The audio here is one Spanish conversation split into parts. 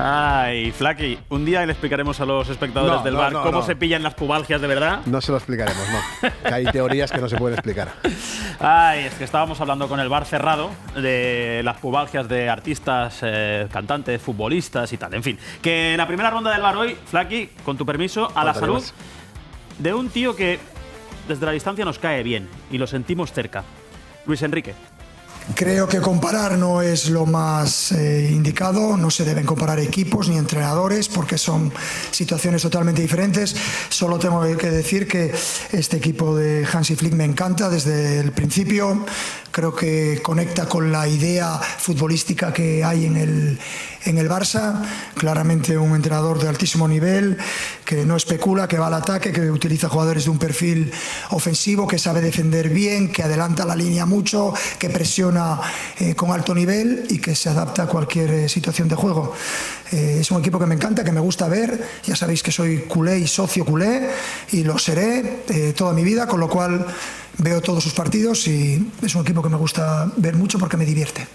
Ay, Flaky, un día le explicaremos a los espectadores del bar cómo se pillan las pubalgias de verdad. No se lo explicaremos, no. Que hay teorías que no se pueden explicar. Ay, es que estábamos hablando con el bar cerrado de las pubalgias de artistas, cantantes, futbolistas y tal. En fin, que en la primera ronda del bar hoy, Flaky, con tu permiso, a la salud de un tío que desde la distancia nos cae bien y lo sentimos cerca. Luis Enrique. Creo que comparar no es lo más indicado, no se deben comparar equipos ni entrenadores porque son situaciones totalmente diferentes. Solo tengo que decir que este equipo de Hansi Flick me encanta desde el principio. Creo que conecta con la idea futbolística que hay en el Barça. Claramente un entrenador de altísimo nivel, que no especula, que va al ataque, que utiliza jugadores de un perfil ofensivo, que sabe defender bien, que adelanta la línea mucho, que presiona con alto nivel y que se adapta a cualquier situación de juego. Es un equipo que me encanta, que me gusta ver. Ya sabéis que soy culé y socio culé y lo seré toda mi vida, con lo cual veo todos sus partidos y es un equipo que me gusta ver mucho porque me divierte.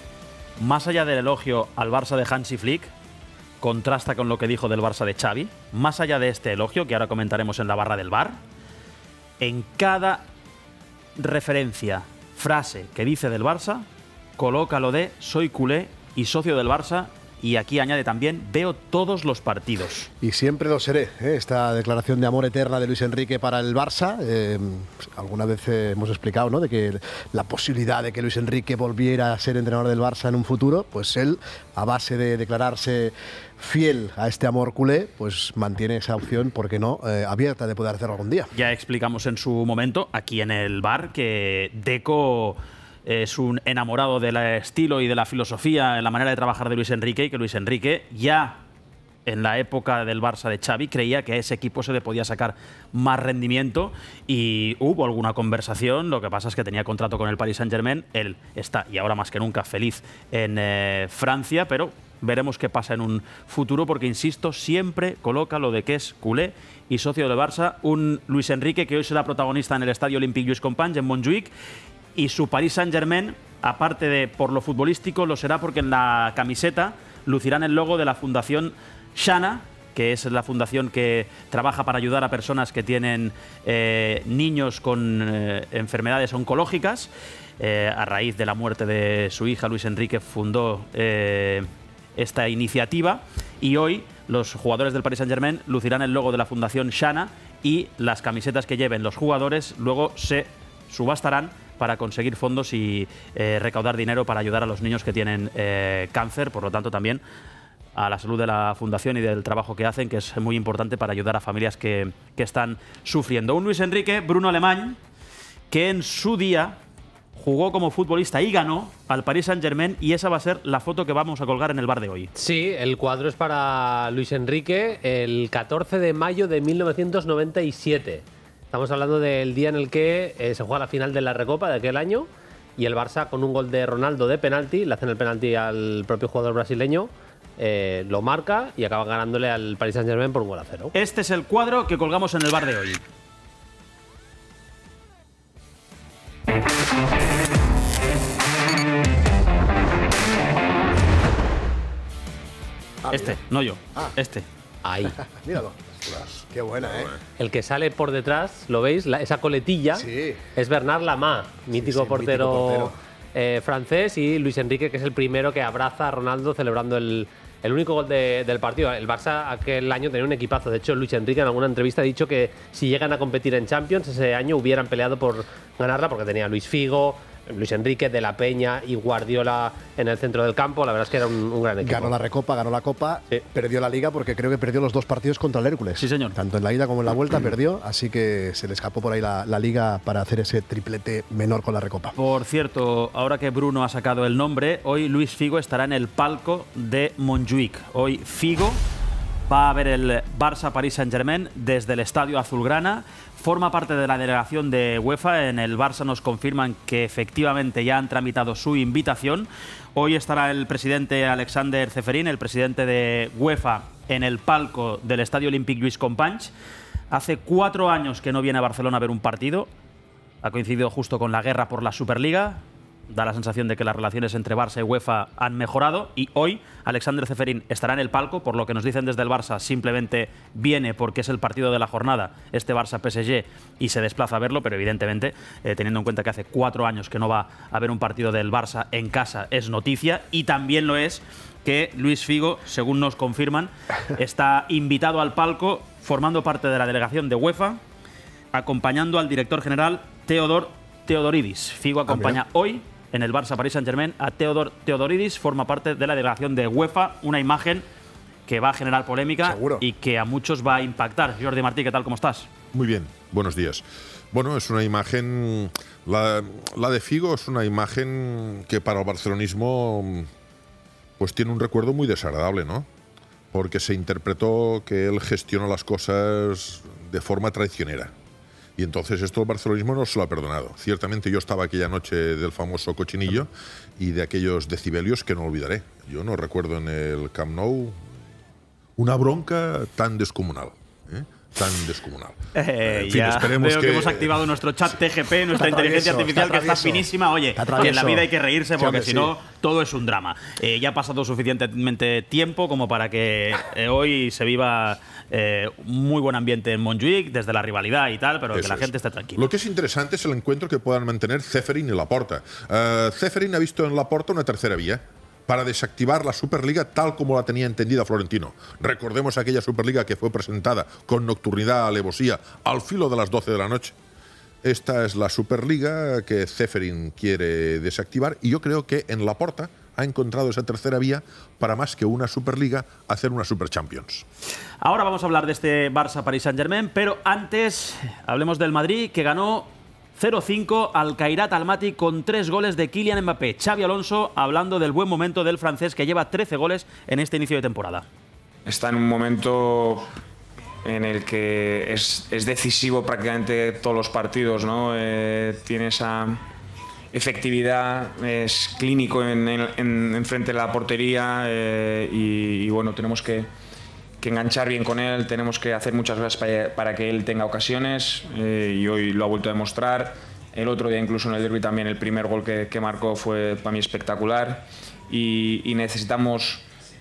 Más allá del elogio al Barça de Hansi Flick, contrasta con lo que dijo del Barça de Xavi. Más allá de este elogio, que ahora comentaremos en la barra del bar, en cada referencia, frase que dice del Barça, coloca lo de soy culé y socio del Barça. Y aquí añade también, veo todos los partidos. Y siempre lo seré, ¿eh? Esta declaración de amor eterna de Luis Enrique para el Barça. Alguna vez hemos explicado, ¿no?, de que la posibilidad de que Luis Enrique volviera a ser entrenador del Barça en un futuro, pues él, a base de declararse fiel a este amor culé, pues mantiene esa opción, ¿por qué no?, abierta de poder hacerlo algún día. Ya explicamos en su momento, aquí en el bar, que Deco es un enamorado del estilo y de la filosofía, en la manera de trabajar de Luis Enrique, y que Luis Enrique ya en la época del Barça de Xavi creía que a ese equipo se le podía sacar más rendimiento y hubo alguna conversación. Lo que pasa es que tenía contrato con el Paris Saint-Germain, él está, y ahora más que nunca, feliz en Francia, pero veremos qué pasa en un futuro porque, insisto, siempre coloca lo de que es culé y socio del Barça. Un Luis Enrique que hoy será protagonista en el Estadio Olympique Lluís Companys en Montjuïc. Y su Paris Saint-Germain, aparte de por lo futbolístico, lo será porque en la camiseta lucirán el logo de la Fundación Shana, que es la fundación que trabaja para ayudar a personas que tienen niños con enfermedades oncológicas. A raíz de la muerte de su hija, Luis Enrique fundó esta iniciativa y hoy los jugadores del Paris Saint-Germain lucirán el logo de la Fundación Shana y las camisetas que lleven los jugadores luego se subastarán para conseguir fondos y recaudar dinero para ayudar a los niños que tienen cáncer, por lo tanto también a la salud de la fundación y del trabajo que hacen, que es muy importante para ayudar a familias que están sufriendo. Un Luis Enrique, Bruno Alemany, que en su día jugó como futbolista y ganó al Paris Saint-Germain, y esa va a ser la foto que vamos a colgar en el bar de hoy. Sí, el cuadro es para Luis Enrique el 14 de mayo de 1997. Estamos hablando del día en el que se juega la final de la Recopa de aquel año y el Barça, con un gol de Ronaldo de penalti, le hacen el penalti al propio jugador brasileño, lo marca y acaba ganándole al Paris Saint-Germain por 1-0. Este es el cuadro que colgamos en el bar de hoy. Este, no yo. Este. Ahí. Míralo. Qué buena, ¿eh? El que sale por detrás, ¿lo veis? Esa coletilla es Bernard Lama, mítico portero francés, y Luis Enrique, que es el primero que abraza a Ronaldo celebrando el único gol del partido. El Barça aquel año tenía un equipazo. De hecho, Luis Enrique en alguna entrevista ha dicho que si llegan a competir en Champions ese año hubieran peleado por ganarla, porque tenía a Luis Figo, Luis Enrique, De la Peña y Guardiola en el centro del campo. La verdad es que era un gran equipo. Ganó la Recopa, ganó la Copa, perdió la Liga porque creo que perdió los dos partidos contra el Hércules. Sí, señor. Tanto en la ida como en la vuelta perdió, así que se le escapó por ahí la Liga para hacer ese triplete menor con la Recopa. Por cierto, ahora que Bruno ha sacado el nombre, hoy Luis Figo estará en el palco de Montjuïc. Hoy Figo va a ver el Barça Paris Saint-Germain desde el Estadio Azulgrana. Forma parte de la delegación de UEFA. En el Barça nos confirman que efectivamente ya han tramitado su invitación. Hoy estará el presidente Alexander Ceferin, el presidente de UEFA, en el palco del Estadio Olympique Lluís Companys. Hace 4 años que no viene a Barcelona a ver un partido. Ha coincidido justo con la guerra por la Superliga. Da la sensación de que las relaciones entre Barça y UEFA han mejorado y hoy Alexander Ceferín estará en el palco, por lo que nos dicen desde el Barça, simplemente viene porque es el partido de la jornada, este Barça-PSG, y se desplaza a verlo, pero evidentemente, teniendo en cuenta que hace 4 años que no va a haber un partido del Barça en casa, es noticia, y también lo es que Luis Figo, según nos confirman, está invitado al palco, formando parte de la delegación de UEFA, acompañando al director general Teodor Teodoridis. Figo acompaña hoy en el Barça Paris Saint-Germain a Teodor Teodoridis, forma parte de la delegación de UEFA, una imagen que va a generar polémica. Seguro. Y que a muchos va a impactar. Jordi Martí, ¿qué tal? ¿Cómo estás? Muy bien, buenos días. Bueno, es una imagen, la de Figo es una imagen que para el barcelonismo pues tiene un recuerdo muy desagradable, ¿no? Porque se interpretó que él gestiona las cosas de forma traicionera. Y entonces esto el barcelonismo no se lo ha perdonado. Ciertamente yo estaba aquella noche del famoso cochinillo y de aquellos decibelios que no olvidaré. Yo no recuerdo en el Camp Nou una bronca tan descomunal. Tan descomunal. En fin, esperemos que hemos activado nuestro chat TGP, nuestra inteligencia artificial, que está finísima. Oye, que en la vida hay que reírse porque si no, todo es un drama. Ya ha pasado suficientemente tiempo como para que hoy se viva muy buen ambiente en Montjuïc, desde la rivalidad y tal, pero que la gente esté tranquila. Lo que es interesante es el encuentro que puedan mantener Ceferín y Laporta. Ceferín ha visto en Laporta una tercera vía para desactivar la Superliga tal como la tenía entendida Florentino. Recordemos aquella Superliga que fue presentada con nocturnidad, alevosía, al filo de las 12 de la noche. Esta es la Superliga que Ceferín quiere desactivar y yo creo que en Laporta ha encontrado esa tercera vía para, más que una Superliga, hacer una Super Champions. Ahora vamos a hablar de este Barça-Paris Saint-Germain, pero antes hablemos del Madrid, que ganó 0-5 al Kairat Almaty con 3 goles de Kylian Mbappé. Xabi Alonso hablando del buen momento del francés, que lleva 13 goles en este inicio de temporada. Está en un momento en el que es decisivo prácticamente todos los partidos, ¿no? Tiene esa efectividad, es clínico en frente de la portería y bueno, tenemos que enganchar bien con él, tenemos que hacer muchas cosas para que él tenga ocasiones y hoy lo ha vuelto a demostrar. El otro día incluso en el derbi también el primer gol que marcó fue para mí espectacular y necesitamos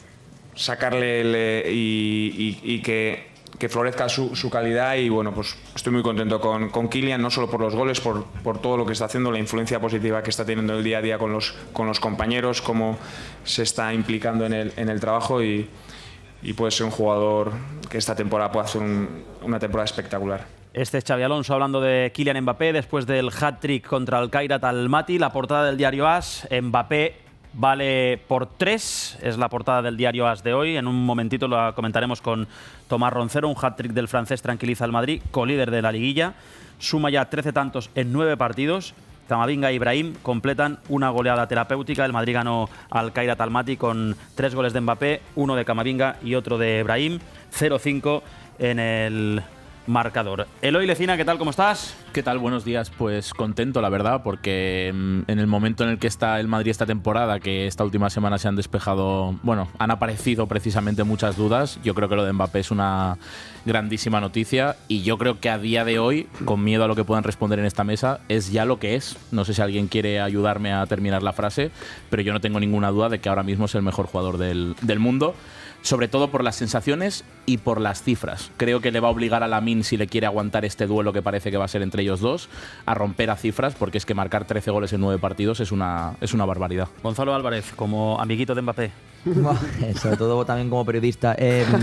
sacarle y que florezca su calidad y bueno, pues estoy muy contento con Kylian, no solo por los goles, por todo lo que está haciendo, la influencia positiva que está teniendo el día a día con los compañeros, cómo se está implicando en el trabajo y puede ser un jugador que esta temporada pueda hacer una temporada espectacular. Este es Xabi Alonso hablando de Kylian Mbappé después del hat-trick contra el Kairat Almaty. La portada del diario AS, Mbappé vale por 3, es la portada del diario AS de hoy. En un momentito lo comentaremos con Tomás Roncero. Un hat-trick del francés tranquiliza al Madrid, colíder de la liguilla. Suma ya 13 tantos en 9 partidos. Camavinga e Ibrahim completan una goleada terapéutica. El Madrid ganó al Kairat Almaty con 3 goles de Mbappé, 1 de Camavinga y otro de Ibrahim. 0-5 en el marcador. Eloy Lecina, ¿qué tal? ¿Cómo estás? ¿Qué tal? Buenos días. Pues contento, la verdad, porque en el momento en el que está el Madrid esta temporada, que esta última semana se han despejado, bueno, han aparecido precisamente muchas dudas, yo creo que lo de Mbappé es una grandísima noticia y yo creo que a día de hoy, con miedo a lo que puedan responder en esta mesa, es ya lo que es. No sé si alguien quiere ayudarme a terminar la frase, pero yo no tengo ninguna duda de que ahora mismo es el mejor jugador del mundo. Sobre todo por las sensaciones y por las cifras. Creo que le va a obligar a Lamine, si le quiere aguantar este duelo que parece que va a ser entre ellos dos, a romper a cifras, porque es que marcar 13 goles en 9 partidos es una barbaridad. Gonzalo Álvarez, como amiguito de Mbappé. Sobre todo también como periodista.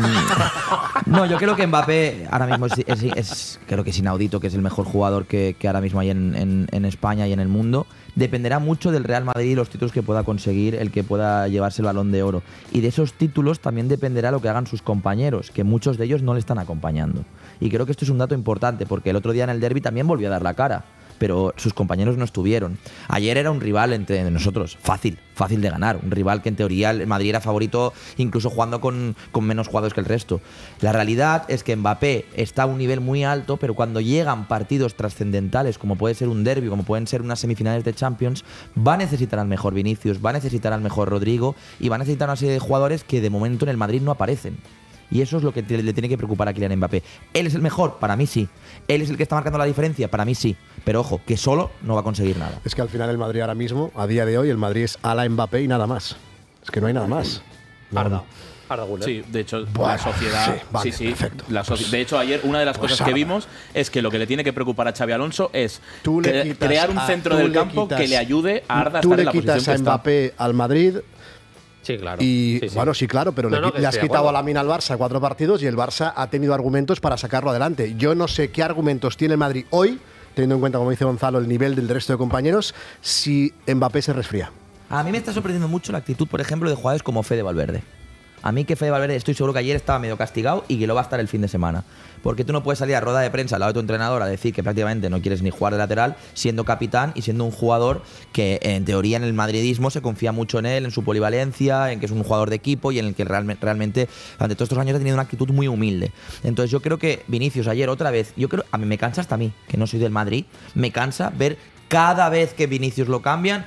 No, yo creo que Mbappé ahora mismo creo que es inaudito, que es el mejor jugador que ahora mismo hay en España y en el mundo. Dependerá mucho del Real Madrid y los títulos que pueda conseguir, el que pueda llevarse el Balón de Oro. Y de esos títulos también dependerá lo que hagan sus compañeros, que muchos de ellos no le están acompañando. Y creo que esto es un dato importante, porque el otro día en el derbi también volvió a dar la cara, pero sus compañeros no estuvieron. Ayer era un rival entre nosotros, fácil de ganar. Un rival que en teoría el Madrid era favorito, incluso jugando con menos jugadores que el resto. La realidad es que Mbappé está a un nivel muy alto, pero cuando llegan partidos trascendentales, como puede ser un derbi, como pueden ser unas semifinales de Champions, va a necesitar al mejor Vinicius, va a necesitar al mejor Rodrigo y va a necesitar una serie de jugadores que de momento en el Madrid no aparecen. Y eso es lo que le tiene que preocupar a Kylian Mbappé. ¿Él es el mejor? Para mí sí. ¿Él es el que está marcando la diferencia? Para mí sí. Pero ojo, que solo no va a conseguir nada. Es que al final el Madrid ahora mismo, a día de hoy, el Madrid es ala Mbappé y nada más. Es que no hay nada más. Arda Güler. Sí, de hecho, Bueno, la sociedad. sí, vale, perfecto. De hecho, ayer una de las pues cosas que Arda. vimos es que lo que le tiene que preocupar a Xabi Alonso es Tú le quitas crear un centro del campo que le ayude a Arda a estar en la posición que Tú le quitas a está. Mbappé al Madrid. Sí, claro. Y Sí, sí. bueno, sí, claro, pero No, no, que le has estoy de quitado a acuerdo. Lamine al Barça 4 partidos y el Barça ha tenido argumentos para sacarlo adelante. Yo no sé qué argumentos tiene el Madrid hoy, teniendo en cuenta, como dice Gonzalo, el nivel del resto de compañeros, si Mbappé se resfría. A mí me está sorprendiendo mucho la actitud, por ejemplo, de jugadores como Fede Valverde. A mí que Fede Valverde, estoy seguro que ayer estaba medio castigado y que lo va a estar el fin de semana. Porque tú no puedes salir a rueda de prensa al lado de tu entrenador a decir que prácticamente no quieres ni jugar de lateral, siendo capitán y siendo un jugador que en teoría en el madridismo se confía mucho en él, en su polivalencia, en que es un jugador de equipo y en el que realmente durante todos estos años ha tenido una actitud muy humilde. Entonces yo creo que Vinicius ayer otra vez, a mí me cansa hasta a mí, que no soy del Madrid, me cansa ver cada vez que Vinicius lo cambian,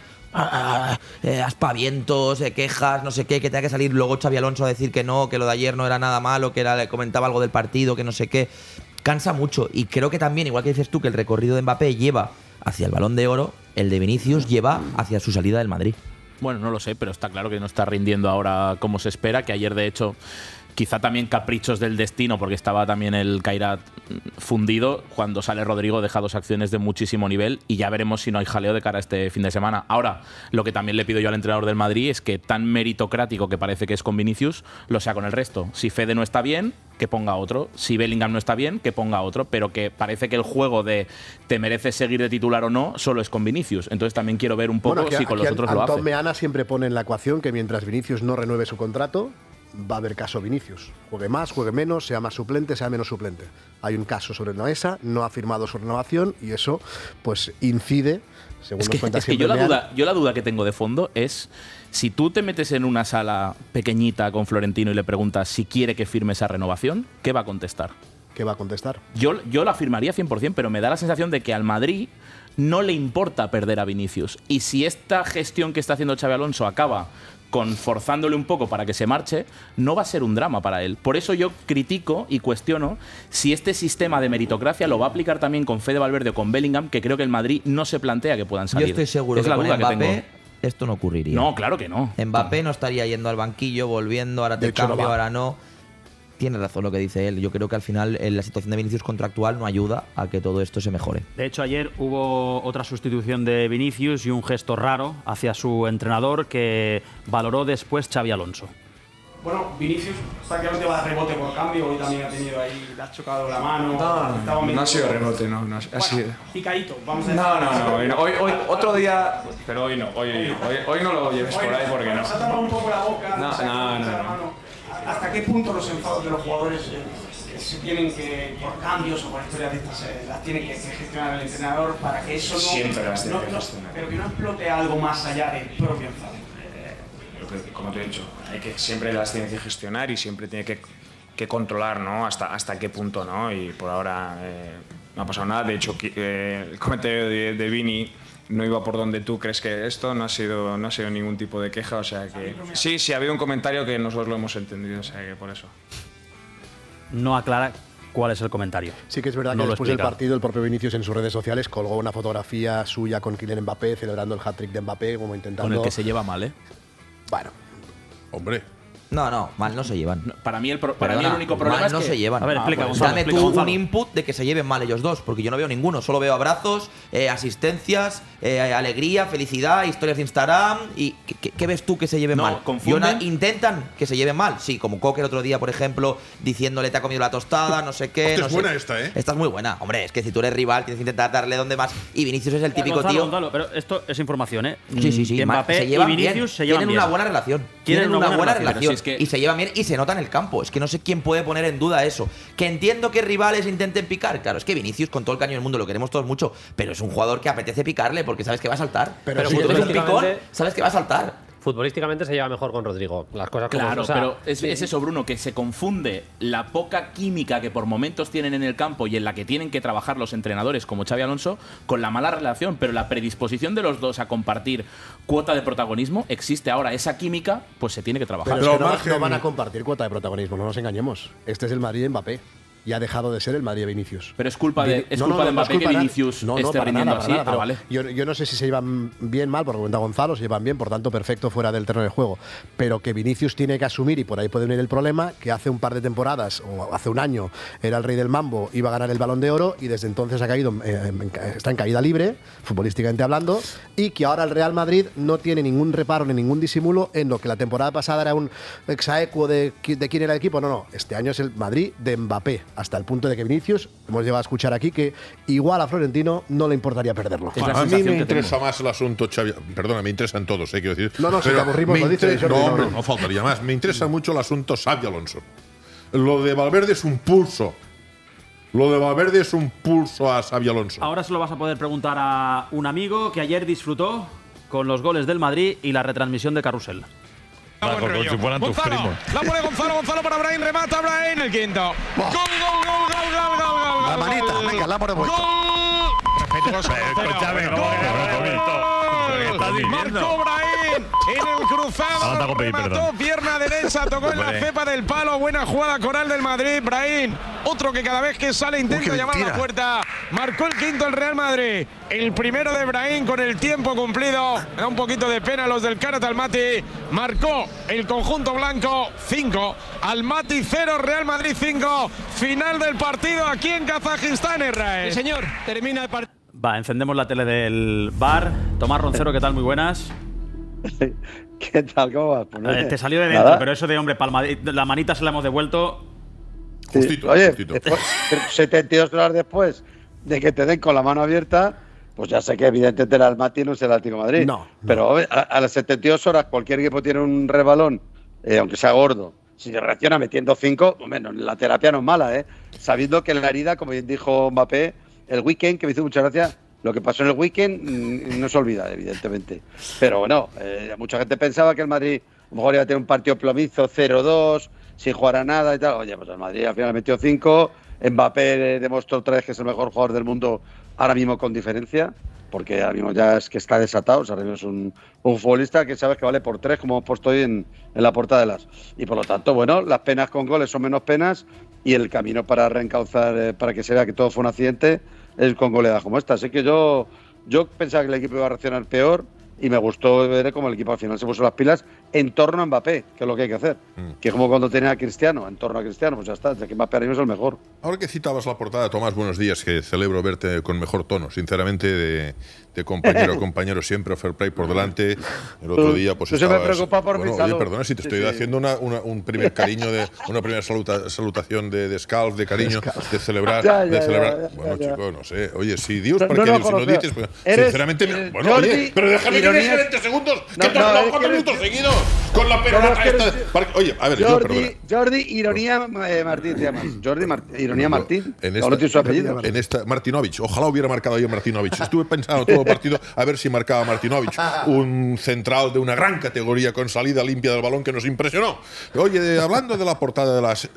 aspavientos, quejas, no sé qué, que tenga que salir luego Xabi Alonso a decir que no, que lo de ayer no era nada malo, que le comentaba algo del partido, que no sé qué. Cansa mucho y creo que también, igual que dices tú, que el recorrido de Mbappé lleva hacia el Balón de Oro, el de Vinicius lleva hacia su salida del Madrid. Bueno, no lo sé, pero está claro que no está rindiendo ahora como se espera, que ayer de hecho quizá también caprichos del destino, porque estaba también el Kairat fundido. Cuando sale Rodrigo deja 2 acciones de muchísimo nivel y ya veremos si no hay jaleo de cara a este fin de semana. Ahora, lo que también le pido yo al entrenador del Madrid es que tan meritocrático que parece que es con Vinicius, lo sea con el resto. Si Fede no está bien, que ponga otro. Si Bellingham no está bien, que ponga otro. Pero que parece que el juego de te mereces seguir de titular o no, solo es con Vinicius. Entonces también quiero ver un poco si con los otros lo hace. Antón Meana siempre pone en la ecuación que mientras Vinicius no renueve su contrato, va a haber caso Vinicius. Juegue más, juegue menos, sea más suplente, sea menos suplente. Hay un caso sobre la mesa, no ha firmado su renovación y eso pues incide, según nos cuenta siempre Meana. Yo la duda que tengo de fondo es si tú te metes en una sala pequeñita con Florentino y le preguntas si quiere que firme esa renovación, ¿qué va a contestar? ¿Qué va a contestar? Yo la firmaría 100%, pero me da la sensación de que al Madrid no le importa perder a Vinicius. Y si esta gestión que está haciendo Xabi Alonso acaba con forzándole un poco para que se marche, no va a ser un drama para él. Por eso yo critico y cuestiono si este sistema de meritocracia lo va a aplicar también con Fede Valverde o con Bellingham, que creo que el Madrid no se plantea que puedan salir. Yo estoy seguro es que la con duda Mbappé que tengo. esto no ocurriría. No, claro que no. Mbappé no estaría yendo al banquillo, volviendo, ahora De te hecho, no cambio, va. ahora no. Tiene razón lo que dice él. Yo creo que al final la situación de Vinicius contractual no ayuda a que todo esto se mejore. De hecho, ayer hubo otra sustitución de Vinicius y un gesto raro hacia su entrenador que valoró después Xabi Alonso. Bueno, Vinicius prácticamente va de rebote por cambio, hoy también ha tenido ahí, le has chocado la mano. No ha sido rebote, no. Ha sido. Picadito, vamos a decir. No. Hoy, otro día. Pero hoy no, hoy no lo lleves por ahí porque no. Se ha tapado un poco la boca. No. La mano. ¿Hasta qué punto los enfados de los jugadores que se tienen que, por cambios o por historias de estas, las tiene que gestionar el entrenador para que eso no. Siempre las tiene que gestionar. Pero que no explote algo más allá del propio enfado? Como te he dicho, siempre las tiene que gestionar y siempre tiene que controlar, ¿no? Hasta qué punto, ¿no? Y por ahora no ha pasado nada. De hecho, el comentario de Vini no iba por donde tú crees que esto, no ha sido ningún tipo de queja, o sea que sí, ha habido un comentario que nosotros lo hemos entendido, o sea que por eso. No aclara cuál es el comentario. Sí que es verdad No que lo después del explica. partido el propio Vinicius en sus redes sociales colgó una fotografía suya con Kylian Mbappé celebrando el hat-trick de Mbappé, como intentando… Con el que se lleva mal, ¿eh? Bueno, Hombre, No, mal no se llevan. Para mí el Perdona, único problema mal es no que… se llevan. A ver, explica, Pues Gonzalo, dame explica, tú Gonzalo. un input de que se lleven mal ellos dos, porque yo no veo ninguno. Solo veo abrazos, asistencias, alegría, felicidad, historias de Instagram. ¿Y qué ves tú que se lleven No, mal? confunden. Intentan que se lleven mal. Sí, como Coque el otro día, por ejemplo, diciéndole te ha comido la tostada, no sé qué. Hostia, no es sé. buena esta, ¿eh? Esta es muy buena. Hombre, es que si tú eres rival, tienes que intentar darle donde más. Y Vinicius es el típico Gonzalo, tío. Gonzalo, pero esto es información, ¿eh? Sí. Que Mbappé se y llevan Vinicius bien. se llevan Tienen bien. una buena relación. Tienen una buena relación. relación. Si es que- Y se llevan bien y se nota en el campo. Es que no sé quién puede poner en duda eso. Que entiendo que rivales intenten picar. Claro, es que Vinicius, con todo el cariño del mundo, lo queremos todos mucho. Pero es un jugador que apetece picarle porque sabes que va a saltar. Pero si sí, tú ves un lógicamente- picón, sabes que va a saltar. Futbolísticamente se lleva mejor con Rodrigo. Las cosas como Claro, son. pero es eso, Bruno, que se confunde la poca química que por momentos tienen en el campo y en la que tienen que trabajar los entrenadores como Xabi Alonso con la mala relación, pero la predisposición de los dos a compartir cuota de protagonismo existe ahora. Esa química, pues se tiene que trabajar. Pero es que no van a compartir cuota de protagonismo, no nos engañemos. Este es el Madrid de Mbappé. Y ha dejado de ser el Madrid de Vinicius. Pero es culpa de Mbappé que Vinicius esté rindiendo así. Vale. Yo no sé si se llevan bien mal, porque cuenta Gonzalo, se llevan bien, por tanto, perfecto fuera del terreno de juego. Pero que Vinicius tiene que asumir, y por ahí puede venir el problema, que hace un par de temporadas, o hace un año, era el rey del mambo, iba a ganar el Balón de Oro, y desde entonces ha caído, está en caída libre, futbolísticamente hablando, y que ahora el Real Madrid no tiene ningún reparo ni ningún disimulo en lo que la temporada pasada era un exaequo de quién era el equipo. No, este año es el Madrid de Mbappé. Hasta el punto de que Vinicius, hemos llegado a escuchar aquí, que igual a Florentino no le importaría perderlo. A mí me interesa más el asunto Xavi. Perdona, me interesan todos, quiero decir. No, si te aburrimos, lo dices. No faltaría más. Me interesa mucho el asunto Xabi Alonso. Lo de Valverde es un pulso. Lo de Valverde es un pulso a Xabi Alonso. Ahora se lo vas a poder preguntar a un amigo que ayer disfrutó con los goles del Madrid y la retransmisión de Carrusel. Como si fueran tus primos. La pone Gonzalo para Brahim, remata Brahim, el quinto. Gol. La manita, venga, la pone vuelta. Marcó Brahim en el cruzado. Remató pierna derecha, tocó en la cepa del palo. Buena jugada coral del Madrid. Brahim, otro que cada vez que sale intenta llamar a la puerta. Marcó el quinto el Real Madrid. El primero de Brahim con el tiempo cumplido. Me da un poquito de pena a los del Karat Almaty. Marcó el conjunto blanco 5. Almaty 0, Real Madrid 5. Final del partido aquí en Kazajistán, Israel. Sí, señor, termina el partido. Va, encendemos la tele del bar. Tomás Roncero, ¿qué tal? Muy buenas. ¿Qué tal? ¿Cómo vas? Pues te salió de dentro, pero eso de hombre, la manita se la hemos devuelto. Sí. Justito, oye, justito. Después, 72 horas después de que te den con la mano abierta, pues ya sé que evidentemente el Almaty no es el Atlético de Madrid. No. Pero a las 72 horas cualquier equipo tiene un rebalón, aunque sea gordo. Si reacciona metiendo 5, bueno, la terapia no es mala, sabiendo que la herida, como bien dijo Mbappé, el weekend, que me hizo mucha gracia, lo que pasó en el weekend no se olvida, evidentemente. Pero bueno, mucha gente pensaba que el Madrid a lo mejor iba a tener un partido plomizo, 0-2, sin jugar a nada y tal. Oye, pues el Madrid al final metió 5. Mbappé demostró otra vez que es el mejor jugador del mundo ahora mismo con diferencia, porque ahora mismo ya es que está desatado. O sea, ahora mismo es un futbolista que sabes que vale por 3, como hemos puesto hoy en la portada de las. Y por lo tanto, bueno, las penas con goles son menos penas y el camino para reencauzar, para que se vea que todo fue un accidente, es con goleadas como esta. Así que yo pensaba que el equipo iba a reaccionar peor y me gustó ver cómo el equipo al final se puso las pilas en torno a Mbappé, que es lo que hay que hacer. Que es como cuando tenía a Cristiano, en torno a Cristiano, pues ya está, ya que Mbappé ahora mismo es el mejor. Ahora que citabas la portada, Tomás, buenos días, que celebro verte con mejor tono, sinceramente, de compañero a compañero siempre, fair play por delante. El otro día, pues estabas… me preocupa por mi salud. Oye, perdona si te estoy haciendo un primer cariño, una primera salutación de descalf, de cariño, de celebrar. Bueno, chicos, no sé. Oye, si Dios, ¿para qué no dices? Pues, sinceramente, bueno, Jordi, oye, pero déjame que me 20 segundos, que te has 4 minutos seguidos con la perorata esta. Oye, a ver, Jordi Ironía Martín te llamas. Ironía Martín. Ahora tiene su apellido. En esta, Martinovic. Ojalá hubiera marcado yo Martinovic. Estuve pensando todo el partido a ver si marcaba Martinovic. Un central de una gran categoría con salida limpia del balón que nos impresionó. Oye, hablando de la portada de las…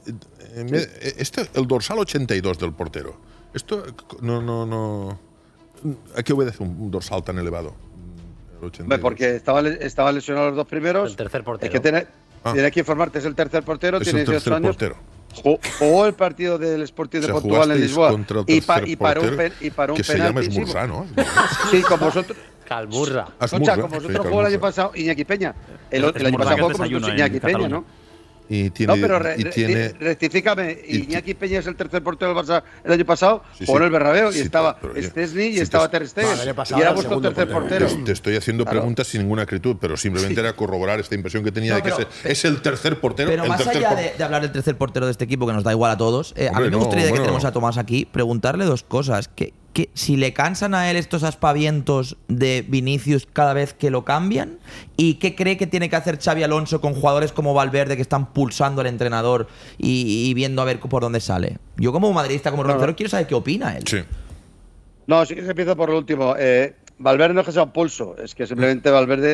el dorsal 82 del portero. Esto no… ¿A qué obedece un dorsal tan elevado? Porque estaba lesionado los dos primeros. El tercer portero. Es que tienes que informarte, es el tercer portero, tiene 18 años. Jugó el partido del Sporting de Portugal en Lisboa y para un penalti. Que se llama Esmurra, ¿no? Sí, con vosotros. Calmurra. Escucha, con vosotros jugó el año pasado Iñaki Peña. El año pasado jugó con vosotros Iñaki Peña, ¿no? No, pero rectifícame, Iñaki Peña es el tercer portero del Barça el año pasado, jugó en el Bernabéu y estaba Szczesny y estaba Ter Stegen, y era vuestro tercer portero. Te estoy haciendo preguntas sin ninguna acritud, pero simplemente era corroborar esta impresión que tenía de que es el tercer portero. Pero más allá de hablar del tercer portero de este equipo, que nos da igual a todos, a mí me gustaría, que tenemos a Tomás aquí, preguntarle dos cosas. Que si le cansan a él estos aspavientos de Vinicius cada vez que lo cambian, y qué cree que tiene que hacer Xabi Alonso con jugadores como Valverde, que están pulsando al entrenador y viendo a ver por dónde sale. Yo como madridista, como Roncero, quiero saber qué opina él. Sí. No, sí que se empieza por lo último. Valverde no es que sea un pulso, es que simplemente Valverde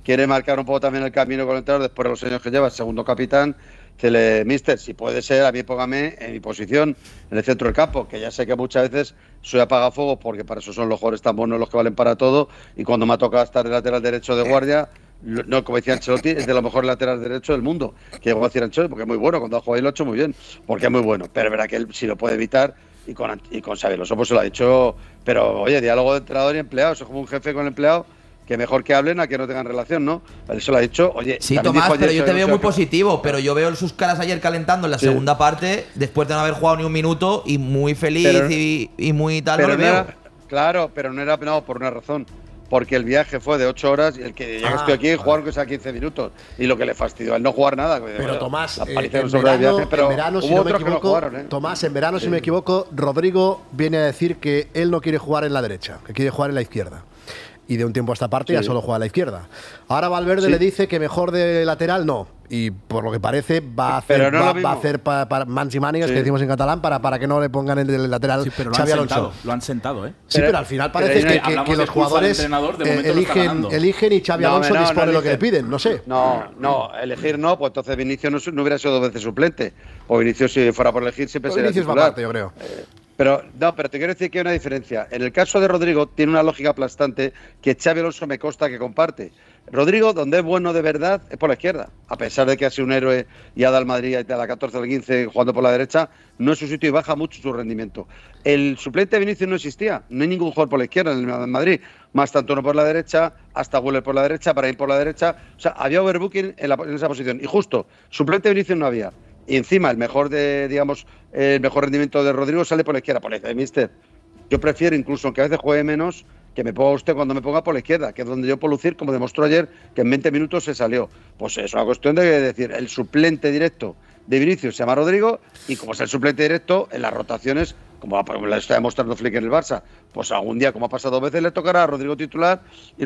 quiere marcar un poco también el camino con el entrenador después de los años que lleva, segundo capitán. Dice, mister, si puede ser, a mí póngame en mi posición, en el centro del campo, que ya sé que muchas veces soy apagafuegos, porque para eso son los jugadores tan buenos los que valen para todo, y cuando me ha tocado estar de lateral derecho de guardia, no, como decía Ancelotti, es de los mejores laterales derechos del mundo, que llegó a decir Ancelotti, porque es muy bueno, cuando ha jugado ahí lo ha hecho muy bien, porque es muy bueno, pero es verdad que él si lo puede evitar, y con Xabi Alonso pues se lo ha dicho, pero oye, diálogo de entrenador y empleado, eso es como un jefe con el empleado, que mejor que hablen a que no tengan relación, ¿no? Él se lo ha dicho, oye… Sí, Tomás, pero yo te veo muy positivo, pero yo veo sus caras ayer calentando en la segunda parte, después de no haber jugado ni un minuto, y muy feliz y muy tal, no le veo. Claro, pero no era penado por una razón, porque el viaje fue de 8 horas y el que ya estoy aquí jugaron que sea 15 minutos, y lo que le fastidió, el no jugar nada. Pero Tomás, en verano, si no me equivoco, Tomás, en verano, si no me equivoco, Rodrigo viene a decir que él no quiere jugar en la derecha, que quiere jugar en la izquierda. Y de un tiempo a esta parte ya solo juega a la izquierda. Ahora Valverde le dice que mejor de lateral no. Y por lo que parece va a hacer, para mans y manigas, que decimos en catalán, para que no le pongan el lateral Xabi Alonso. Lo han sentado, ¿eh? Sí, pero al final parece que los jugadores eligen y Xabi Alonso dispone lo que le piden, no sé. No, elegir no, pues entonces Vinicius no hubiera sido 2 veces suplente. O Vinicius, si fuera por elegir, siempre sería titular. Vinicius va aparte, yo creo. Pero te quiero decir que hay una diferencia. En el caso de Rodrigo tiene una lógica aplastante que Xabi Alonso me consta que comparte. Rodrigo, donde es bueno de verdad, es por la izquierda. A pesar de que ha sido un héroe y ha dado al Madrid a la 14 al 15 jugando por la derecha, no es su sitio y baja mucho su rendimiento. El suplente de Vinicius no existía. No hay ningún jugador por la izquierda en el Madrid. Más tanto uno por la derecha, hasta Güler por la derecha, Brahim por la derecha. O sea, había overbooking en esa posición. Y justo, suplente de Vinicius no había. Y encima el mejor rendimiento de Rodrigo sale por la izquierda. Por la izquierda, mister. Yo prefiero, incluso aunque a veces juegue menos, que me ponga usted cuando me ponga por la izquierda, que es donde yo puedo lucir, como demostró ayer, que en 20 minutos se salió. Pues es una cuestión de decir, el suplente directo de Vinicius se llama Rodrigo, y como es el suplente directo, en las rotaciones, como le está demostrando Flick en el Barça, pues algún día, como ha pasado 2 veces, le tocará a Rodrigo titular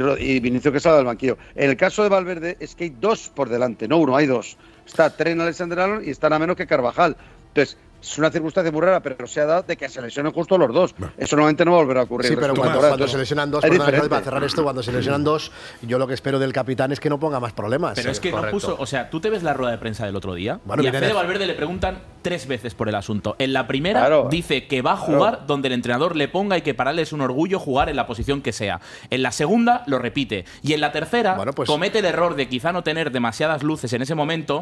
y Vinicius que salga del banquillo. En el caso de Valverde es que hay 2 por delante, no 1, hay 2. Está Trent Alexander-Arnold y están a menos que Carvajal. Entonces, es una circunstancia muy rara, pero se ha dado de que se lesionen justo los 2. Eso normalmente no va a volver a ocurrir. Sí, pero cuando se lesionan 2, para cerrar esto, cuando se lesionan 2, yo lo que espero del capitán es que no ponga más problemas. Pero es que no puso, o sea, tú te ves la rueda de prensa del otro día, y a Fede Valverde le preguntan 3 veces por el asunto. En la primera dice que va a jugar donde el entrenador le ponga y que para él es un orgullo jugar en la posición que sea. En la segunda lo repite. Y en la tercera comete el error de quizá no tener demasiadas luces en ese momento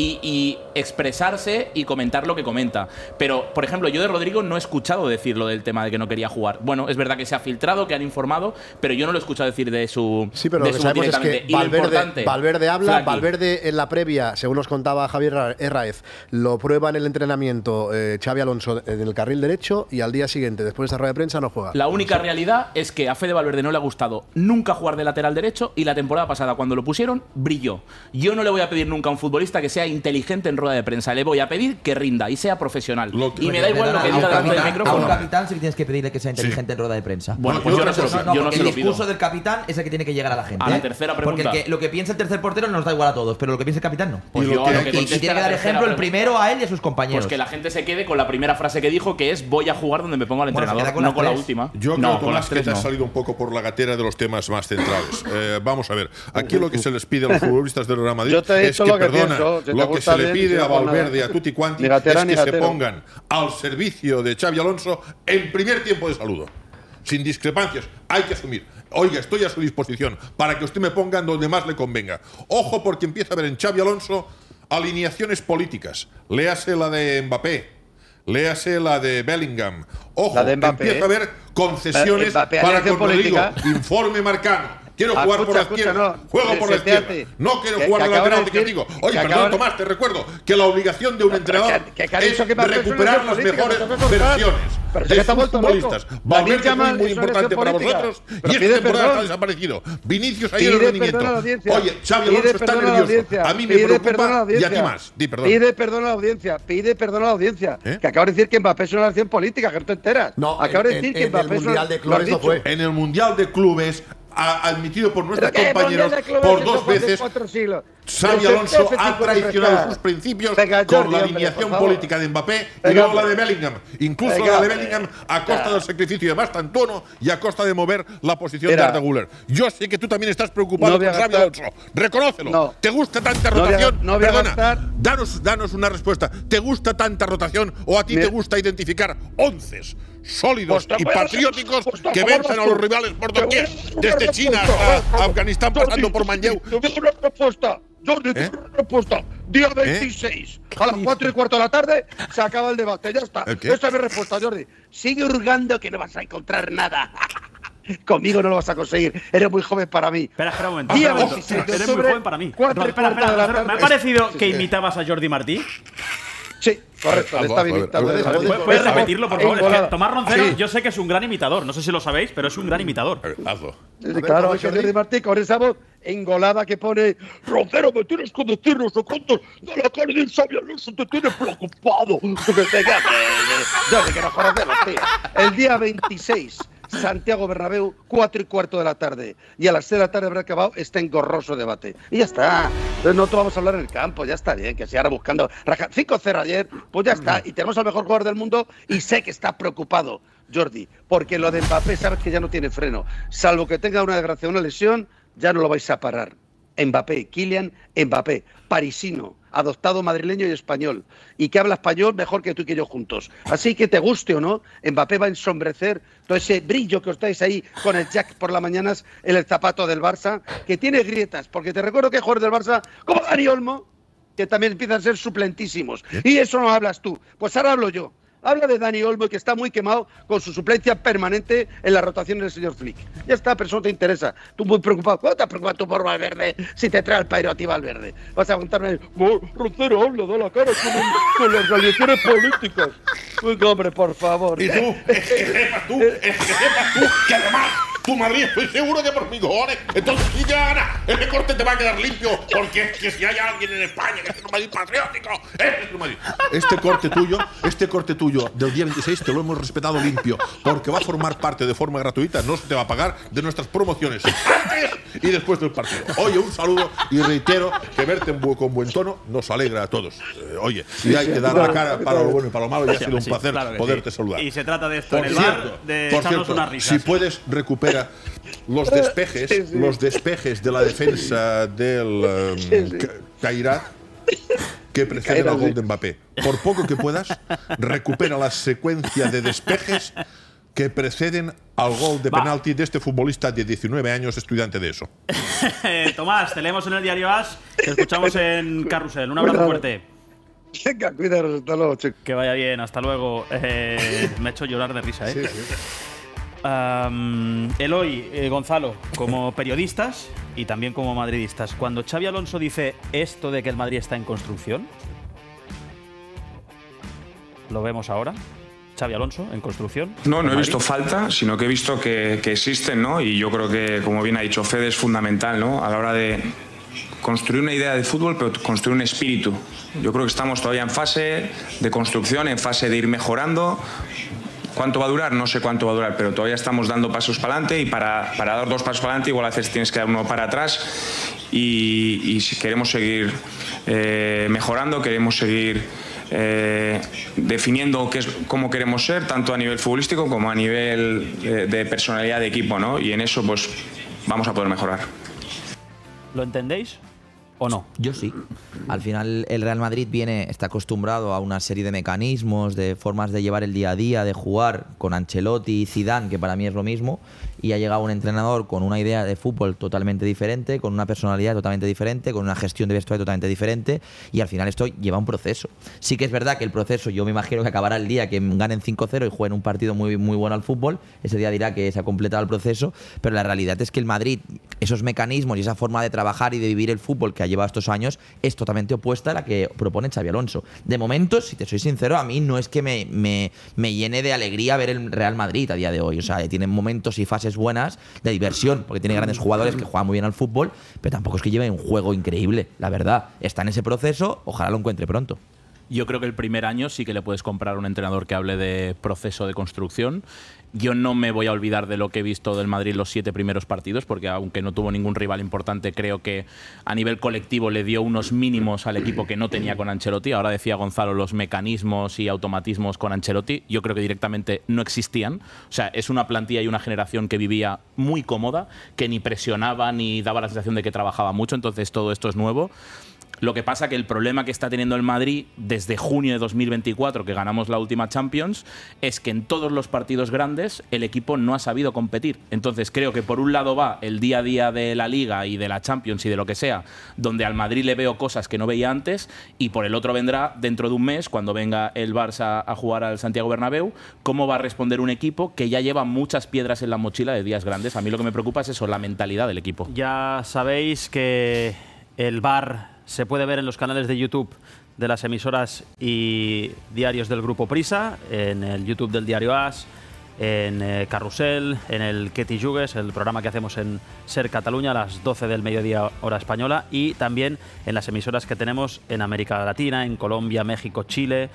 y expresarse y comentar lo que comenta. Pero, por ejemplo, yo de Rodrigo no he escuchado decir lo del tema de que no quería jugar. Bueno, es verdad que se ha filtrado, que han informado, pero yo no lo he escuchado decir de su… Sí, pero lo que sabemos es que Valverde habla, Valverde en la previa, según nos contaba Javier Herráez, lo prueba en el entrenamiento Xabi Alonso en el carril derecho y al día siguiente, después de esta rueda de prensa, no juega. La única realidad es que a Fede Valverde no le ha gustado nunca jugar de lateral derecho y la temporada pasada, cuando lo pusieron, brilló. Yo no le voy a pedir nunca a un futbolista que sea inteligente en rueda de prensa, le voy a pedir que rinda y sea profesional. Y me da igual lo que diga delante del micrófono. A un capitán sí que tienes que pedirle que sea inteligente en rueda de prensa. Bueno, pues yo no se lo pido. El discurso del capitán es el que tiene que llegar a la gente. A la tercera pregunta. Porque lo que piensa el tercer portero nos da igual a todos, pero lo que piensa el capitán no. Pues yo y tiene que dar ejemplo el primero a él y a sus compañeros. Pues que la gente se quede con la primera frase que dijo, que es voy a jugar donde me ponga el entrenador, no con la última. Yo creo que te has salido un poco por la gatera de los temas más centrales. Vamos a ver, aquí lo que se les pide a los futbolistas del Real Madrid es que, perdona, lo que se le pide a Valverde y a Tutti Quanti es que se pongan al servicio de Xabi Alonso en primer tiempo de saludo. Sin discrepancias, hay que asumir. Oiga, estoy a su disposición para que usted me ponga en donde más le convenga. Ojo, porque empieza a ver en Xabi Alonso alineaciones políticas. Léase la de Mbappé, léase la de Bellingham. Ojo, empieza a ver concesiones para con Rodrigo. Informe Marcano. Quiero jugar por la izquierda, juego por la izquierda. No quiero jugar de lateral de castigo. Oye, perdón, Tomás, te recuerdo que la obligación de un entrenador es recuperar las mejores versiones de sus futbolistas. Valverde es muy importante para vosotros y esta temporada está desaparecido. Vinicius ayer el rendimiento. Oye, Xabi Alonso está nervioso. A mí me preocupa y a ti más. Pide perdón a la audiencia. Pide perdón a la audiencia. Que acaba de decir que Mbappé es una nación política, que no te enteras. No, acaba de decir que Mbappé es una nación política. En el Mundial de Clubes admitido por nuestros compañeros por 2 veces. Xabi Alonso ha traicionado sus principios con la alineación política de Mbappé y luego la de Bellingham. Incluso la de Bellingham a costa del sacrificio de Mastantuono y a costa de mover la posición de Arda Güler. Yo sé que tú también estás preocupado con Xabi Alonso. Reconócelo. ¿Te gusta tanta rotación? Perdona, danos una respuesta. ¿Te gusta tanta rotación o a ti te gusta identificar 11 sólidos y patrióticos que venzan a los rivales por doquier, desde China hasta Afganistán, pasando por Manlleu? Una respuesta. Jordi, una respuesta. Día 26, a las 4:15 de la tarde, se acaba el debate. Ya está. Esa es mi respuesta, Jordi. Sigue hurgando que no vas a encontrar nada. Conmigo no lo vas a conseguir. Eres muy joven para mí. Espera un momento. Eres muy joven para mí. Espera. ¿Me ha parecido que imitabas a Jordi Martí? Sí, correcto. Le estaba imitando. ¿Puedes repetirlo, por favor? Es que Tomás Roncero, yo sé que es un gran imitador. No sé si lo sabéis, pero es un gran imitador. Hazlo. Claro, es que Jordi Martí con esa voz engolada que pone: Roncero, me tienes que decir no sé cuántos de la cara del Xabi Alonso, te tiene preocupado. Jordi, que nos conocemos, tío. El día 26, Santiago Bernabéu, 4:15 de la tarde. Y a las 6 de la tarde habrá acabado este engorroso debate. Y ya está. Entonces no te vamos a hablar en el campo, ya está bien. Que si ahora buscando 5-0 ayer, pues ya está. Y tenemos al mejor jugador del mundo y sé que está preocupado, Jordi, porque lo de Mbappé sabes que ya no tiene freno. Salvo que tenga una desgracia, una lesión, ya no lo vais a parar. Mbappé, Kylian Mbappé, parisino, adoptado madrileño y español, y que habla español mejor que tú y que yo juntos. Así que te guste o no, Mbappé va a ensombrecer todo ese brillo que os dais ahí con el Jack por las mañanas en el zapato del Barça, que tiene grietas, porque te recuerdo que hay jugadores del Barça, como Dani Olmo, que también empiezan a ser suplentísimos. Y eso no hablas tú. Pues ahora hablo yo. Habla de Dani Olmo, que está muy quemado con su suplencia permanente en las rotaciones del señor Flick. Ya está, pero eso no te interesa. Tú muy preocupado. ¿Cuándo te has preocupado tú por Valverde si te trae el pairo a ti Valverde? Vas a contarme, Roncero, habla, da la cara con las organizaciones políticas. Venga, hombre, por favor. Y tú, es que sepas tú, que además tu Madrid estoy seguro que por mis cojones, entonces sí te va a ganar. Ese corte te va a quedar limpio, porque es que si hay alguien en España que es un Madrid patriótico, es un Madrid. Este corte tuyo del día 26 te lo hemos respetado limpio, porque va a formar parte de forma gratuita, no se te va a pagar, de nuestras promociones antes y después del partido. Oye, un saludo y reitero que verte con buen tono nos alegra a todos. Oye, y hay que dar la cara para lo bueno y para lo malo, y ha sido un placer poderte saludar. Y se trata de esto, en el bar, de echarnos una risa. Si puedes, recupera los despejes de la defensa del Cairat que preceden al gol de Mbappé. Por poco que puedas, recupera la secuencia de despejes que preceden al gol de penalti de este futbolista de 19 años, estudiante de eso. Tomás, te leemos en el diario AS, te escuchamos en Carrusel. Un abrazo fuerte. Venga, cuídaros, hasta luego, chicos. Que vaya bien, hasta luego. Me he hecho llorar de risa, ¿eh? Sí. Eloy, Gonzalo, como periodistas y también como madridistas, cuando Xabi Alonso dice esto de que el Madrid está en construcción, ¿lo vemos ahora? Xabi Alonso en construcción. No he visto falta, sino que he visto que existen, ¿no? Y yo creo que, como bien ha dicho Fede, es fundamental, ¿no? A la hora de construir una idea de fútbol, pero construir un espíritu. Yo creo que estamos todavía en fase de construcción, en fase de ir mejorando. ¿Cuánto va a durar? No sé cuánto va a durar, pero todavía estamos dando pasos para adelante, y para dar 2 pasos para adelante igual a veces tienes que dar uno para atrás, y si queremos seguir mejorando, queremos seguir definiendo cómo queremos ser, tanto a nivel futbolístico como a nivel de personalidad de equipo, ¿no? Y en eso pues vamos a poder mejorar. ¿Lo entendéis o no? Yo sí. Al final el Real Madrid está acostumbrado a una serie de mecanismos, de formas de llevar el día a día, de jugar con Ancelotti y Zidane, que para mí es lo mismo, y ha llegado un entrenador con una idea de fútbol totalmente diferente, con una personalidad totalmente diferente, con una gestión de vestuario totalmente diferente, y al final esto lleva un proceso. Sí que es verdad que el proceso, yo me imagino que acabará el día que ganen 5-0 y jueguen un partido muy, muy bueno al fútbol. Ese día dirá que se ha completado el proceso, pero la realidad es que el Madrid, esos mecanismos y esa forma de trabajar y de vivir el fútbol que ha llevado estos años es totalmente opuesta a la que propone Xabi Alonso. De momento, si te soy sincero, a mí no es que me llene de alegría ver el Real Madrid a día de hoy. O sea, tienen momentos y fases buenas de diversión, porque tiene grandes jugadores que juegan muy bien al fútbol, pero tampoco es que lleve un juego increíble, la verdad. Está en ese proceso, ojalá lo encuentre pronto. Yo creo que el primer año sí que le puedes comprar a un entrenador que hable de proceso de construcción. Yo no me voy a olvidar de lo que he visto del Madrid los 7 primeros partidos, porque aunque no tuvo ningún rival importante, creo que a nivel colectivo le dio unos mínimos al equipo que no tenía con Ancelotti. Ahora decía Gonzalo los mecanismos y automatismos con Ancelotti. Yo creo que directamente no existían. O sea, es una plantilla y una generación que vivía muy cómoda, que ni presionaba ni daba la sensación de que trabajaba mucho. Entonces todo esto es nuevo. Lo que pasa que el problema que está teniendo el Madrid desde junio de 2024, que ganamos la última Champions, es que en todos los partidos grandes el equipo no ha sabido competir. Entonces creo que por un lado va el día a día de la Liga y de la Champions y de lo que sea, donde al Madrid le veo cosas que no veía antes, y por el otro vendrá dentro de un mes, cuando venga el Barça a jugar al Santiago Bernabéu, cómo va a responder un equipo que ya lleva muchas piedras en la mochila de días grandes. A mí lo que me preocupa es eso, la mentalidad del equipo. Ya sabéis que el VAR se puede ver en los canales de YouTube de las emisoras y diarios del Grupo Prisa, en el YouTube del Diario AS, en Carrusel, en el Que t'hi jugues, el programa que hacemos en Ser Cataluña a las 12 del mediodía hora española, y también en las emisoras que tenemos en América Latina, en Colombia, México, Chile,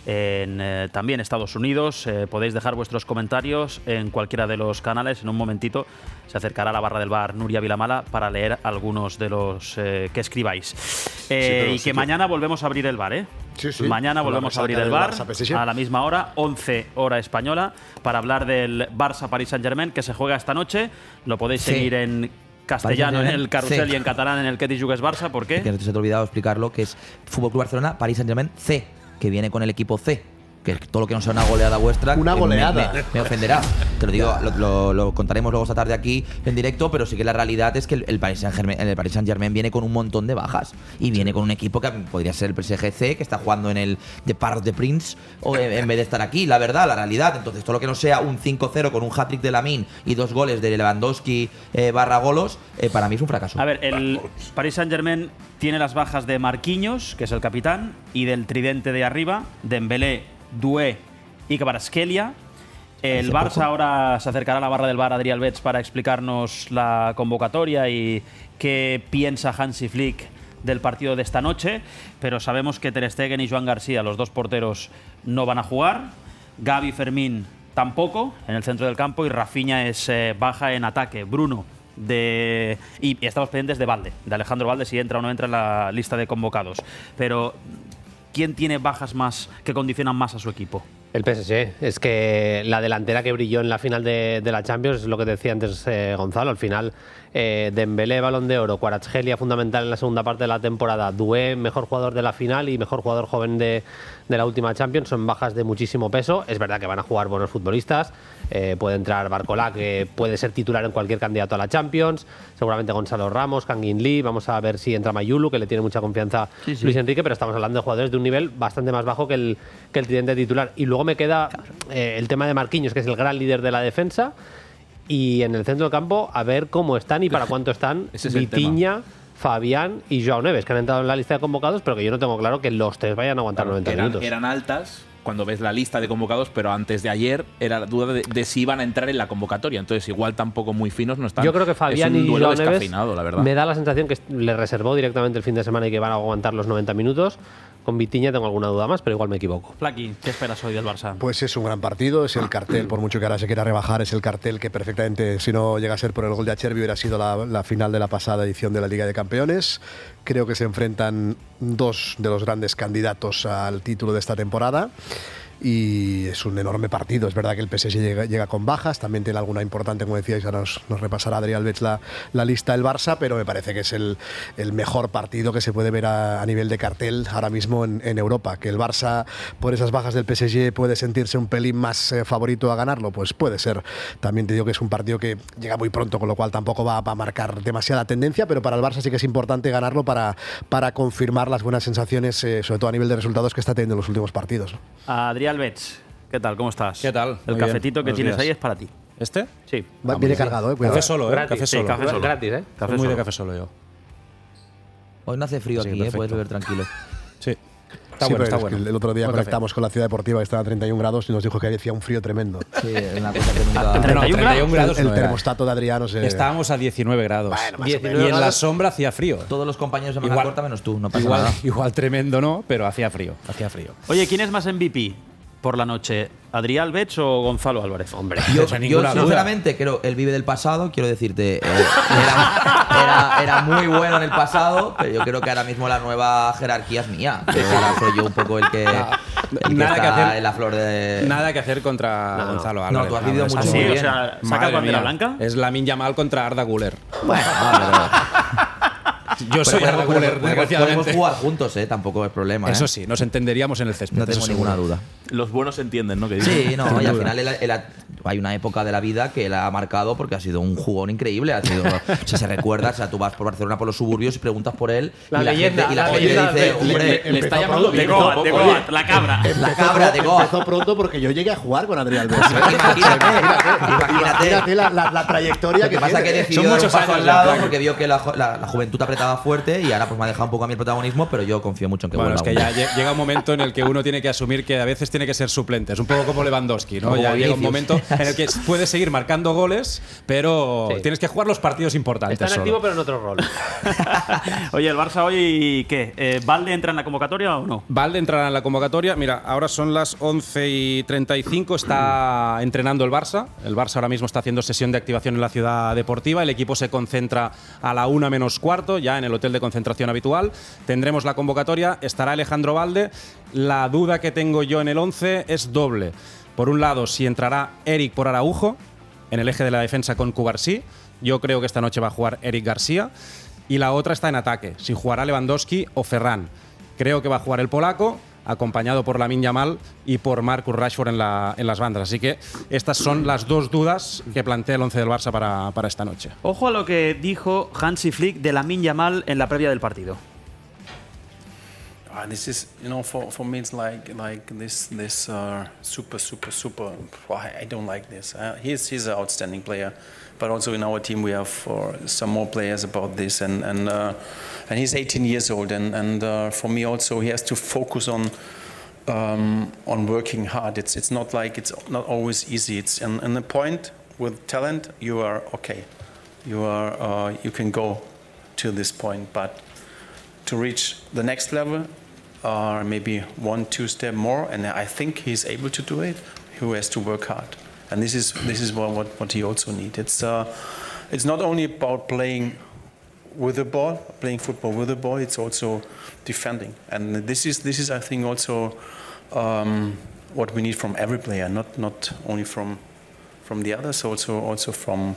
en también Estados Unidos. Podéis dejar vuestros comentarios en cualquiera de los canales. En un momentito se acercará a la barra del bar Nuria Vilamala para leer algunos de los que escribáis. Y que mañana volvemos a abrir el bar, ¿eh? Sí, sí. Mañana volvemos a abrir el bar Barça-PSG. a la misma hora, 11 hora española, para hablar del Barça-Paris Saint-Germain, que se juega esta noche. Lo podéis seguir en castellano en el Carrusel y en catalán en el Que t'hi jugues Barça. ¿Por qué? Que se te ha olvidado explicarlo, que es Fútbol Club Barcelona, Paris Saint-Germain C, que viene con el equipo C. Que todo lo que no sea una goleada vuestra. Una goleada. Me ofenderá. Te lo digo, lo contaremos luego esta tarde aquí en directo, pero sí que la realidad es que el Paris Saint-Germain viene con un montón de bajas. Y viene con un equipo que podría ser el PSG-C, que está jugando en el de Parc des Princes, o en vez de estar aquí, la verdad, la realidad. Entonces, todo lo que no sea un 5-0 con un hat-trick de Lamine y 2 goles de Lewandowski /Golos, para mí es un fracaso. A ver, el Paris Saint-Germain tiene las bajas de Marquinhos, que es el capitán, y del tridente de arriba, Dembélé, Doué y Kvaratskhelia. El Barça ahora se acercará a la barra del bar Adrià Albets para explicarnos la convocatoria y qué piensa Hansi Flick del partido de esta noche, pero sabemos que Ter Stegen y Joan García, los dos porteros, no van a jugar. Gavi y Fermín tampoco en el centro del campo, y Rafinha es baja en ataque. Bruno y estamos pendientes de Alejandro Valde, si entra o no entra en la lista de convocados. Pero ¿quién tiene bajas más que condicionan más a su equipo? El PSG. Es que la delantera que brilló en la final de la Champions es lo que decía antes Gonzalo. Al final, Dembélé, Balón de Oro, Kvaratskhelia fundamental en la segunda parte de la temporada, Doué, mejor jugador de la final y mejor jugador joven de la última Champions, son bajas de muchísimo peso. Es verdad que van a jugar buenos futbolistas. Puede entrar Barcola, que puede ser titular en cualquier candidato a la Champions. Seguramente Gonzalo Ramos, Kangin Lee. Vamos a ver si entra Mayulu, que le tiene mucha confianza Luis Enrique, pero estamos hablando de jugadores de un nivel bastante más bajo que el tridente titular. Y luego me queda el tema de Marquinhos, que es el gran líder de la defensa. Y en el centro del campo, a ver cómo están y para cuánto están Vitinha, Fabián y Joao Neves, que han entrado en la lista de convocados, pero que yo no tengo claro que los tres vayan a aguantar 90 minutos. Eran altas cuando ves la lista de convocados, pero antes de ayer era la duda de si iban a entrar en la convocatoria. Entonces, igual tampoco muy finos no están. Yo creo que Fabián y Joao Neves, la verdad, me da la sensación que le reservó directamente el fin de semana y que van a aguantar los 90 minutos. Con Vitinha tengo alguna duda más, pero igual me equivoco. Flaqui, ¿qué esperas hoy del Barça? Pues es un gran partido, es el cartel, por mucho que ahora se quiera rebajar, es el cartel que perfectamente, si no llega a ser por el gol de Acerbi, hubiera sido la final de la pasada edición de la Liga de Campeones. Creo que se enfrentan dos de los grandes candidatos al título de esta temporada. Y es un enorme partido. Es verdad que el PSG llega con bajas, también tiene alguna importante, como decíais, ahora nos repasará Adrià Albets la lista del Barça, pero me parece que es el mejor partido que se puede ver a nivel de cartel ahora mismo en Europa. Que el Barça, por esas bajas del PSG, puede sentirse un pelín más favorito a ganarlo, pues puede ser. También te digo que es un partido que llega muy pronto, con lo cual tampoco va a marcar demasiada tendencia, pero para el Barça sí que es importante ganarlo para confirmar las buenas sensaciones, sobre todo a nivel de resultados, que está teniendo en los últimos partidos. Adrià Albets, ¿qué tal? ¿Cómo estás? ¿Qué tal? El Muy cafetito bien. que tienes días. ahí es para ti. ¿Este? Sí. Viene cargado, cuidado. Café solo, Gratis. Café solo. Sí, café solo. Gratis, Café Muy solo. de café solo yo. Hoy no hace frío Sí, aquí, perfecto. puedes beber tranquilo. Sí. está sí, bueno, está es bueno. que el otro día Buen conectamos con la ciudad deportiva que estaba a 31 grados y nos dijo que hacía un frío tremendo. Sí, una cosa tremenda. 31 grados El no era. termostato de Adriano se... Estábamos a 19 grados. Bueno, más o y menos. en la sombra hacía frío. Todos los compañeros de manga corta menos tú, no pasa igual, nada. igual tremendo no, pero hacía frío, hacía frío. Oye, ¿quién es más MVP por la noche? ¿Adrián Albets o Gonzalo Álvarez? Hombre, Yo sinceramente creo él vive del pasado, quiero decirte, era muy bueno en el pasado, pero yo creo que ahora mismo la nueva jerarquía es mía. Ahora soy yo un poco el que Nada está que hacer en la flor de... Nada que hacer contra Gonzalo Álvarez. No, tú has vivido mucho ¿Ah, sí? muy bien. O sea, ¿sacas Madre bandera mía. blanca? Es Lamine Yamal contra Arda Güler. Bueno, Yo soy Arda Güler, desgraciadamente. Podemos jugar juntos, tampoco es problema. Eso sí, nos entenderíamos en el césped. No tengo eso ninguna seguro. duda. Los buenos se entienden, ¿no? Que dicen. Sí, no, y al final hay una época de la vida que él ha marcado porque ha sido un jugón increíble. Ha sido, o sea, se recuerda, o sea, tú vas por Barcelona, por los suburbios y preguntas por él. La leyenda, gente, y la la gente leyenda dice, de- hombre, Le está llamando De viejo. Goat, de Goat, la cabra. la cabra de Goa. Empezó pronto porque yo llegué a jugar con Adrián Albets. Imagínate. la trayectoria Lo que pasa es que tiene. decidió dar un paso al lado porque vio que la juventud apretaba fuerte y ahora pues me ha dejado un poco a mí el protagonismo, pero yo confío mucho en que Bueno, vuelva. es que ya llega un momento en el que uno tiene que asumir que a veces tiene que ser suplente. Es un poco como Lewandowski, ¿no? Como Ya llega un Vinicius. momento en el que puedes seguir marcando goles, pero Sí. tienes que jugar los partidos importantes. Está en solo. activo, pero en otro rol. Oye, el Barça hoy, ¿qué? ¿Valde entra en la convocatoria o no? Valde entrará en la convocatoria. Mira, ahora son las 11:35. Está entrenando el Barça. El Barça ahora mismo está haciendo sesión de activación en la ciudad deportiva. El equipo se concentra a la 1 menos cuarto, ya en el hotel de concentración habitual. Tendremos la convocatoria. Estará Alejandro Valde. La duda que tengo yo en el 11 es doble. Por un lado, si entrará Eric por Araujo en el eje de la defensa con Cubarsí. Yo creo que esta noche va a jugar Eric García. Y la otra está en ataque, si jugará Lewandowski o Ferran. Creo que va a jugar el polaco, acompañado por Lamine Yamal y por Marcus Rashford en las bandas. Así que estas son las dos dudas que plantea el 11 del Barça para esta noche. Ojo a lo que dijo Hansi Flick de Lamine Yamal en la previa del partido. This is, for me, it's like this super. I don't like this. He's an outstanding player, but also in our team we have some more players about this, and he's 18 years old, and for me also he has to focus on working hard. It's not like it's not always easy. It's and the point with talent you are okay, you can go to this point, but to reach the next level. Maybe 1-2 step more, and I think he's able to do it. He has to work hard, and this is what he also needs. It's not only about playing with the ball, playing football with the ball. It's also defending, and this is I think also what we need from every player, not only from the others, also from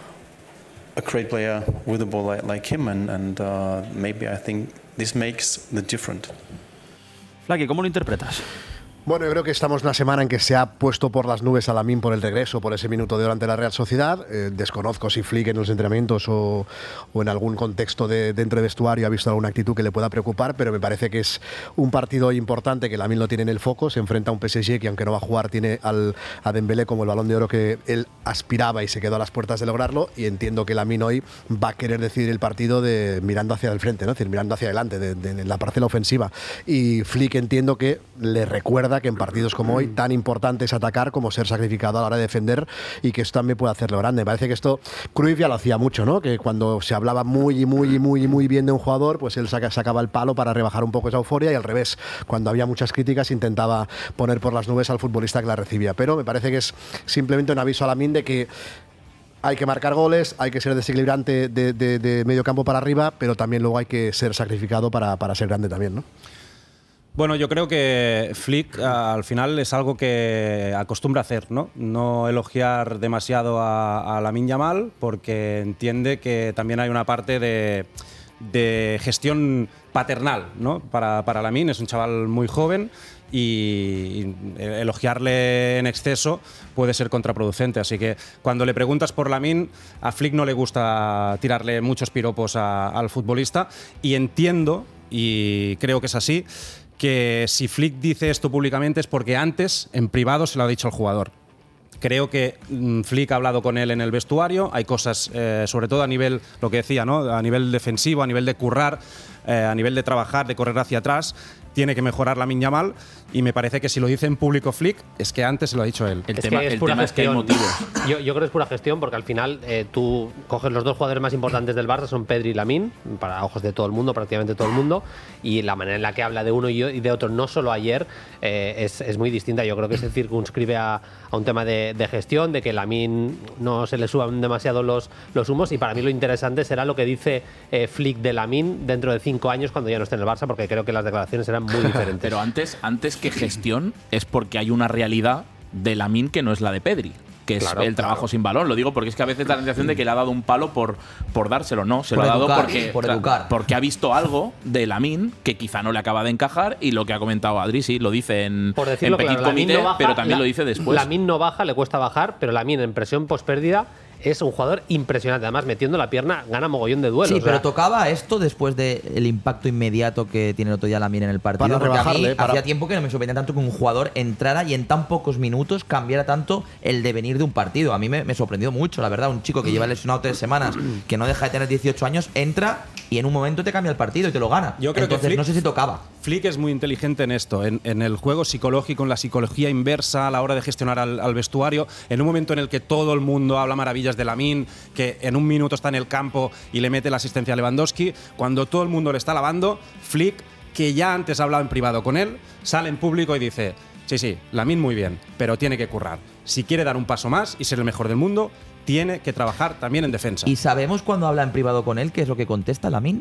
a great player with the ball like him, and maybe I think this makes the difference. Flaky, ¿cómo lo interpretas? Bueno, yo creo que estamos en una semana en que se ha puesto por las nubes a Lamine por el regreso, por ese minuto de oro ante la Real Sociedad. Desconozco si Flick en los entrenamientos o en algún contexto dentro de vestuario ha visto alguna actitud que le pueda preocupar, pero me parece que es un partido importante que Lamine lo tiene en el foco. Se enfrenta a un PSG que, aunque no va a jugar, tiene a Dembélé como el Balón de Oro que él aspiraba y se quedó a las puertas de lograrlo. Y entiendo que Lamine hoy va a querer decidir el partido mirando hacia el frente, ¿no? Es decir, mirando hacia adelante, de la parcela ofensiva. Y Flick entiendo que le recuerda que en partidos como hoy tan importante es atacar como ser sacrificado a la hora de defender, y que esto también puede hacerlo grande. Me parece que esto Cruyff ya lo hacía mucho, ¿no? Que cuando se hablaba muy bien de un jugador, pues él sacaba el palo para rebajar un poco esa euforia, y al revés, cuando había muchas críticas intentaba poner por las nubes al futbolista que la recibía. Pero me parece que es simplemente un aviso a Lamine de que hay que marcar goles, hay que ser desequilibrante de medio campo para arriba, pero también luego hay que ser sacrificado para ser grande también, ¿no? Bueno, yo creo que Flick al final es algo que acostumbra hacer, ¿no? No elogiar demasiado a Lamine Yamal, porque entiende que también hay una parte de gestión paternal, ¿no? Para Lamine. Es un chaval muy joven y elogiarle en exceso puede ser contraproducente. Así que cuando le preguntas por Lamine, a Flick no le gusta tirarle muchos piropos al futbolista, y entiendo, y creo que es así, que si Flick dice esto públicamente es porque antes, en privado, se lo ha dicho al jugador. Creo que Flick ha hablado con él en el vestuario. Hay cosas, sobre todo a nivel, lo que decía, ¿no? A nivel defensivo, a nivel de currar, a nivel de trabajar, de correr hacia atrás, tiene que mejorar Lamine Yamal, y me parece que si lo dice en público Flick, es que antes se lo ha dicho él. El tema es que hay motivos. Yo creo que es pura gestión, porque al final tú coges los dos jugadores más importantes del Barça, son Pedri y Lamine, para ojos de todo el mundo, prácticamente todo el mundo, y la manera en la que habla de uno y de otro, no solo ayer, es muy distinta. Yo creo que se circunscribe a un tema de gestión, de que Lamine no se le suban demasiado los humos, y para mí lo interesante será lo que dice Flick de Lamine dentro de 5 años cuando ya no esté en el Barça, porque creo que las declaraciones serán muy diferentes. Pero antes que gestión es porque hay una realidad de Lamine que no es la de Pedri, que es el trabajo sin balón. Lo digo porque es que a veces da la sensación de que le ha dado un palo por dárselo. No, se lo ha dado porque ha visto algo de Lamine que quizá no le acaba de encajar, y lo que ha comentado Adri, sí, lo dice en Petit Comité, pero también lo dice después. Lamine no baja, le cuesta bajar, pero Lamine en presión pospérdida es un jugador impresionante. Además, metiendo la pierna, gana mogollón de duelos. Sí, pero tocaba esto después del impacto inmediato que tiene el otro día Lamine en el partido. Para rebajarle, hacía tiempo que no me sorprendía tanto que un jugador entrara y en tan pocos minutos cambiara tanto el devenir de un partido. A mí me sorprendió mucho, la verdad. Un chico que lleva lesionado 3 semanas, que no deja de tener 18 años, entra y en un momento te cambia el partido y te lo gana. Yo creo Entonces, que no sé si tocaba. Flick es muy inteligente en esto, en el juego psicológico, en la psicología inversa a la hora de gestionar al vestuario. En un momento en el que todo el mundo habla maravillas de Lamine, que en un minuto está en el campo y le mete la asistencia a Lewandowski, cuando todo el mundo le está alabando, Flick, que ya antes hablaba en privado con él, sale en público y dice: sí, Lamine muy bien, pero tiene que currar. Si quiere dar un paso más y ser el mejor del mundo, tiene que trabajar también en defensa. ¿Y sabemos cuando habla en privado con él qué es lo que contesta Lamine?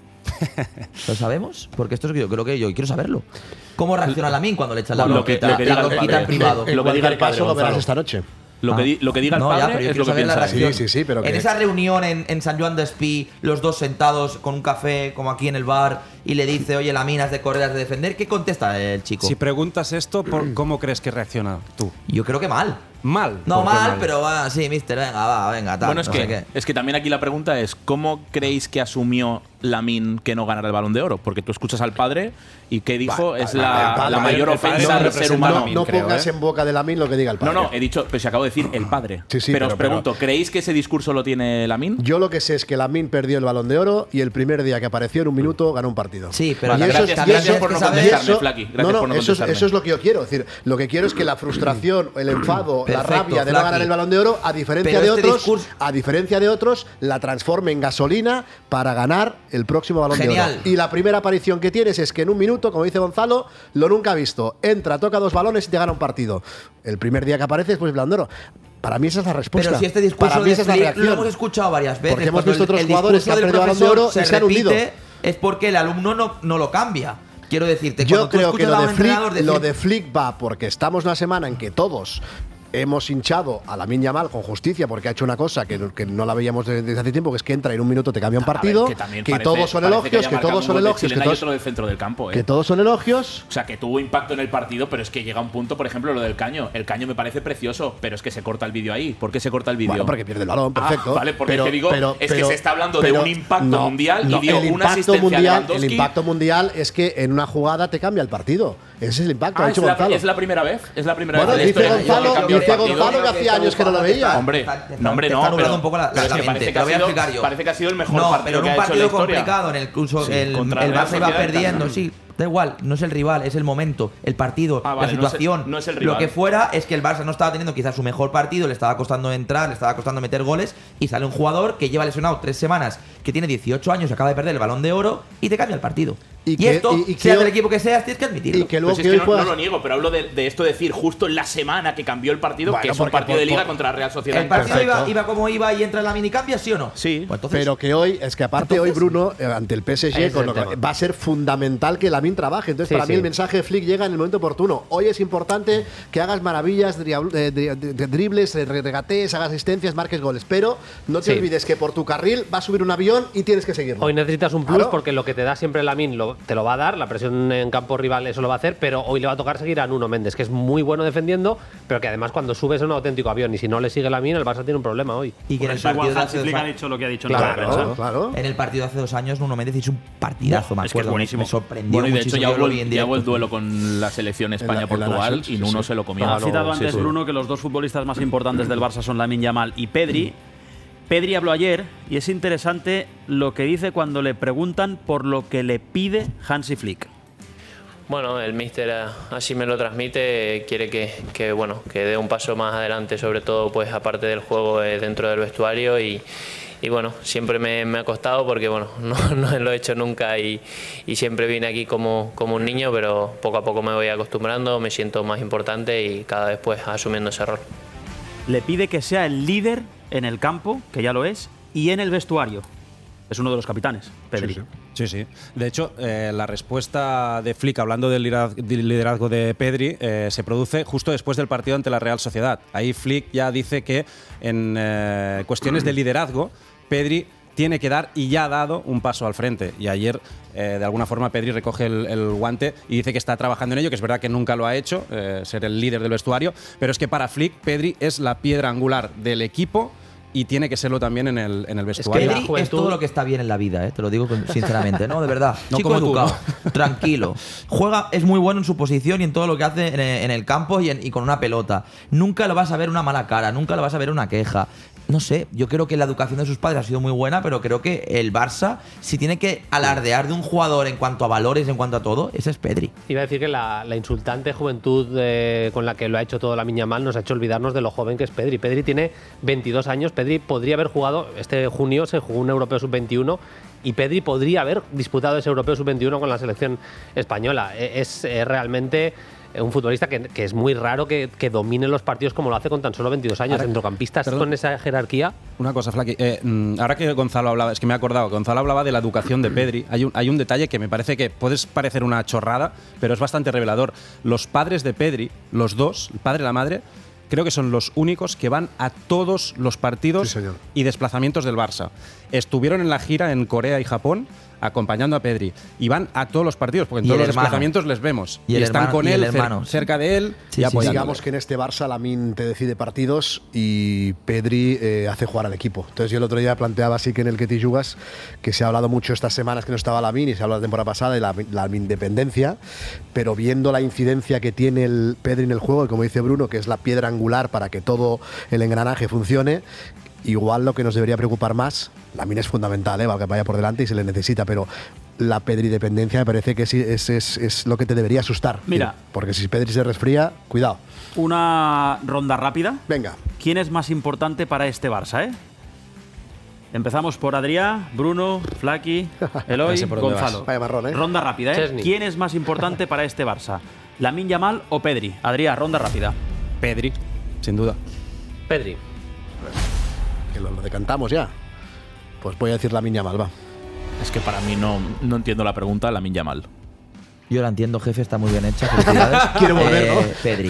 ¿Lo sabemos? Porque esto es que yo creo que yo quiero saberlo. ¿Cómo reacciona Lamine cuando le echan la bronquita en privado? Lo que diga el paso lo verás esta noche. Lo que diga el padre es lo que piensa. Sí, pero en esa reunión en San Joan d'Espí, los dos sentados con un café, como aquí en el bar, y le dice: oye, Lamine, has de correr, has de defender, ¿qué contesta el chico? Si preguntas esto, ¿cómo crees que reacciona tú? Yo creo que mal. Mal. No mal, pero sí, mister, venga, tal. Bueno, es que también aquí la pregunta es: ¿cómo creéis que asumió Lamine que no ganara el Balón de Oro? Porque tú escuchas al padre y ¿qué dijo? Es la mayor ofensa del ser humano. No pongas en boca de Lamine lo que diga el padre. No, he dicho, pero si acabo de decir el padre. Sí, pero os pregunto, ¿creéis que ese discurso lo tiene Lamine? Yo lo que sé es que Lamine perdió el Balón de Oro y el primer día que apareció en un minuto ganó un partido. Sí, pero gracias por no contestarme, Flaky. Gracias por no contestarme. Eso es lo que yo quiero. Es decir, lo que quiero es que la frustración, el enfado, la rabia de no ganar el Balón de Oro, a diferencia de otros, la transforme en gasolina para ganar el próximo Balón de Oro. Y la primera aparición que tienes es que en un minuto, como dice Gonzalo, lo nunca ha visto. Entra, toca 2 balones y te gana un partido. El primer día que apareces, pues Balón de Oro. Para mí esa es la respuesta. Pero si este discurso de Flick lo hemos escuchado varias veces. Porque hemos visto otros jugadores que han perdido Balón de Oro y se han hundido. Es porque el alumno no lo cambia. Quiero decirte, yo creo que lo de Flick va porque estamos una semana en que todos hemos hinchado a Lamine Yamal con justicia porque ha hecho una cosa que no la veíamos desde hace tiempo, que es que entra en un minuto te cambia un partido, que todos son elogios, que todos son elogios, que otro del centro del campo, que todos son elogios. O sea, que tuvo impacto en el partido, pero es que llega un punto, por ejemplo, lo del Caño. El Caño me parece precioso, pero es que se corta el vídeo ahí. ¿Por qué se corta el vídeo? Bueno, porque pierde el balón, perfecto. Vale, porque es que se está hablando de un impacto mundial y dio una asistencia a Lewandowski. El impacto mundial es que en una jugada te cambia el partido. Ese es el impacto, ha dicho Gonzalo. ¿Es la primera vez? Es la primera vez. Dice Gonzalo que hacía años que no lo veía. Hombre, no. Pero un poco parece que ha sido el mejor partido que ha hecho en la historia. Pero en un partido complicado, en el curso el Barça iba perdiendo, sí. Da igual, no es el rival, es el momento, el partido, la situación. No es el rival. Lo que fuera es que el Barça no estaba teniendo quizás su mejor partido, le estaba costando entrar, le estaba costando meter goles, y sale un jugador que lleva lesionado 3 semanas, que tiene 18 años, acaba de perder el Balón de Oro y te cambia el partido. Y esto, sea del equipo que seas, tienes que admitirlo. Y que luego no lo niego, pero hablo de esto de decir justo en la semana que cambió el partido, que es un partido de Liga contra la Real Sociedad. ¿El partido iba como iba y entra en la mini cambia, sí o no? Sí. Pues entonces, pero que hoy, es que aparte hoy Bruno, ante el PSG, con lo que va a ser fundamental que Lamine trabaje. Entonces, para mí el mensaje de Flick llega en el momento oportuno. Hoy es importante que hagas maravillas, dribles, regatees, hagas asistencias, marques goles. Pero no te olvides que por tu carril va a subir un avión y tienes que seguirlo. Hoy necesitas un plus porque lo que te da siempre Lamine te lo va a dar. La presión en campo rival eso lo va a hacer, pero hoy le va a tocar seguir a Nuno Méndez, que es muy bueno defendiendo, pero que además cuando subes es un auténtico avión y si no le sigue Lamine, el Barça tiene un problema hoy. Y que en el partido de hace 2 años ha dicho lo que ha dicho en la prensa. Claro. En el partido de hace 2 años Nuno Méndez hizo un partidazo, me acuerdo. Buenísimo. Me sorprendió y de hecho muchísimo. ya hubo el duelo con la selección España-Portugal y Nuno se lo comió. Ha citado antes Bruno que los 2 futbolistas más importantes del Barça son Lamine Yamal y Pedri. Pedri habló ayer y es interesante lo que dice cuando le preguntan por lo que le pide Hansi Flick. Bueno, el míster así me lo transmite, quiere que bueno, que dé un paso más adelante, sobre todo pues aparte del juego dentro del vestuario y bueno, siempre me ha costado porque bueno, no lo he hecho nunca y siempre vine aquí como un niño, pero poco a poco me voy acostumbrando, me siento más importante y cada vez pues asumiendo ese rol. Le pide que sea el líder en el campo, que ya lo es, y en el vestuario. Es uno de los capitanes, Pedri. Sí. De hecho, la respuesta de Flick hablando del liderazgo de Pedri se produce justo después del partido ante la Real Sociedad. Ahí Flick ya dice que en cuestiones de liderazgo, Pedri tiene que dar y ya ha dado un paso al frente. Y ayer, de alguna forma, Pedri recoge el guante y dice que está trabajando en ello, que es verdad que nunca lo ha hecho, ser el líder del vestuario, pero es que para Flick, Pedri es la piedra angular del equipo y tiene que serlo también en el vestuario. Es que Pedri es todo lo que está bien en la vida, te lo digo sinceramente, ¿no? De verdad. No chico educado, ¿no? Tranquilo. Juega, es muy bueno en su posición y en todo lo que hace en el campo y con una pelota. Nunca lo vas a ver una mala cara, nunca lo vas a ver una queja. No sé, yo creo que la educación de sus padres ha sido muy buena, pero creo que el Barça, si tiene que alardear de un jugador en cuanto a valores, en cuanto a todo, ese es Pedri. Iba a decir que la insultante juventud con la que lo ha hecho todo Lamine Yamal nos ha hecho olvidarnos de lo joven que es Pedri. Pedri tiene 22 años, Pedri podría haber jugado, este junio se jugó un Europeo Sub-21 y Pedri podría haber disputado ese Europeo Sub-21 con la selección española. Es realmente un futbolista que es muy raro que domine los partidos como lo hace con tan solo 22 años. Centrocampistas con esa jerarquía. Una cosa, Flaqui. Ahora que Gonzalo hablaba, es que me he acordado, Gonzalo hablaba de la educación de Pedri. Hay un detalle que me parece que puede parecer una chorrada, pero es bastante revelador. Los padres de Pedri, los dos, el padre y la madre, creo que son los únicos que van a todos los partidos y desplazamientos del Barça. Estuvieron en la gira en Corea y Japón acompañando a Pedri y van a todos los partidos porque en todos los desplazamientos les vemos y están con él, cerca de él y apoyándole. Digamos que en este Barça Lamine te decide partidos y Pedri hace jugar al equipo. Entonces yo el otro día planteaba así que en el que te jugas, que se ha hablado mucho estas semanas que no estaba Lamine y se ha hablado la temporada pasada de la independencia, pero viendo la incidencia que tiene el Pedri en el juego y como dice Bruno, que es la piedra angular para que todo el engranaje funcione, igual lo que nos debería preocupar más, Lamine es fundamental, que vaya por delante y se le necesita, pero la Pedri dependencia me parece que sí, es lo que te debería asustar. Mira, porque si Pedri se resfría, cuidado. Una ronda rápida. Venga. ¿Quién es más importante para este Barça, Empezamos por Adrià, Bruno, Flaqui, Eloy, Gonzalo. Vaya marrón, Ronda rápida, ¿Quién es más importante para este Barça? ¿Lamine Yamal o Pedri? Adrià, ronda rápida. Pedri, sin duda. Pedri. Que lo decantamos ya. Pues voy a decir Lamine Yamal, va. Es que para mí no entiendo la pregunta, Lamine Yamal. Yo la entiendo, jefe, está muy bien hecha. Felicidades. Quiero volver, ¿no? Pedri.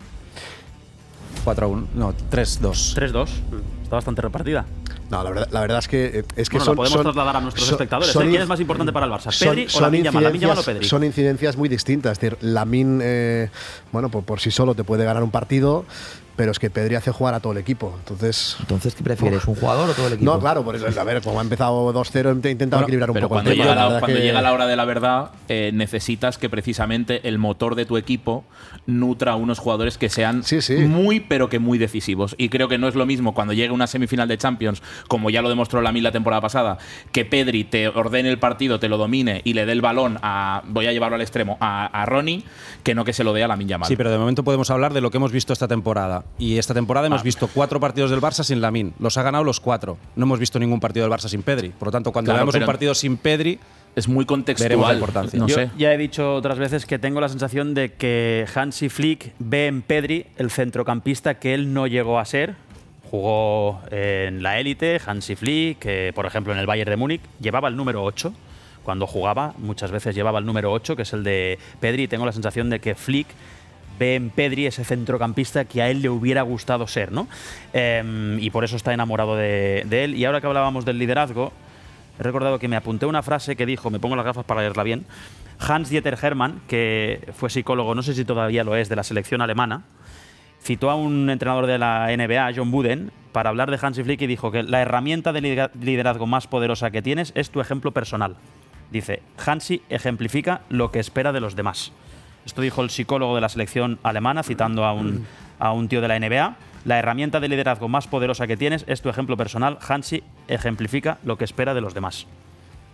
4-1, no, 3-2. 3-2. Está bastante repartida. No, la verdad es que bueno, lo podemos trasladar a nuestros espectadores. ¿Quién es más importante para el Barça? ¿Pedri o Lamine Yamal? ¿Lamine Yamal o Pedri? Son incidencias muy distintas. Es decir, Lamine, bueno, por sí solo te puede ganar un partido, pero es que Pedri hace jugar a todo el equipo. Entonces, ¿qué prefieres? ¿Un jugador o todo el equipo? No, claro, por eso, a ver, como ha empezado 2-0, he intentado equilibrar un poco. Cuando llega la hora de la verdad, necesitas que precisamente el motor de tu equipo nutra a unos jugadores que sean muy, pero que muy decisivos. Y creo que no es lo mismo cuando llegue una semifinal de Champions, como ya lo demostró Lamine la temporada pasada, que Pedri te ordene el partido, te lo domine y le dé el balón voy a llevarlo al extremo, a Ronnie, que no que se lo dé a Lamine Yamal. Sí, pero de momento podemos hablar de lo que hemos visto esta temporada. Y esta temporada hemos visto 4 partidos del Barça sin Lamine. Los ha ganado los 4. No hemos visto ningún partido del Barça sin Pedri. Por lo tanto, cuando veamos un partido sin Pedri, es muy contextual. Veremos la importancia. Yo ya he dicho otras veces que tengo la sensación de que Hansi Flick ve en Pedri el centrocampista que él no llegó a ser. Jugó en la élite, Hansi Flick, que por ejemplo en el Bayern de Múnich llevaba el número 8. Cuando jugaba, muchas veces llevaba el número 8, que es el de Pedri. Y tengo la sensación de que Flick ve en Pedri ese centrocampista que a él le hubiera gustado ser, ¿no? Y por eso está enamorado de él. Y ahora que hablábamos del liderazgo, he recordado que me apunté una frase que dijo, me pongo las gafas para leerla bien, Hans-Dieter Hermann, que fue psicólogo, no sé si todavía lo es, de la selección alemana, citó a un entrenador de la NBA, John Wooden, para hablar de Hansi Flick y dijo que la herramienta de liderazgo más poderosa que tienes es tu ejemplo personal. Dice, Hansi ejemplifica lo que espera de los demás. Esto dijo el psicólogo de la selección alemana, citando a un tío de la NBA. La herramienta de liderazgo más poderosa que tienes es tu ejemplo personal. Hansi ejemplifica lo que espera de los demás.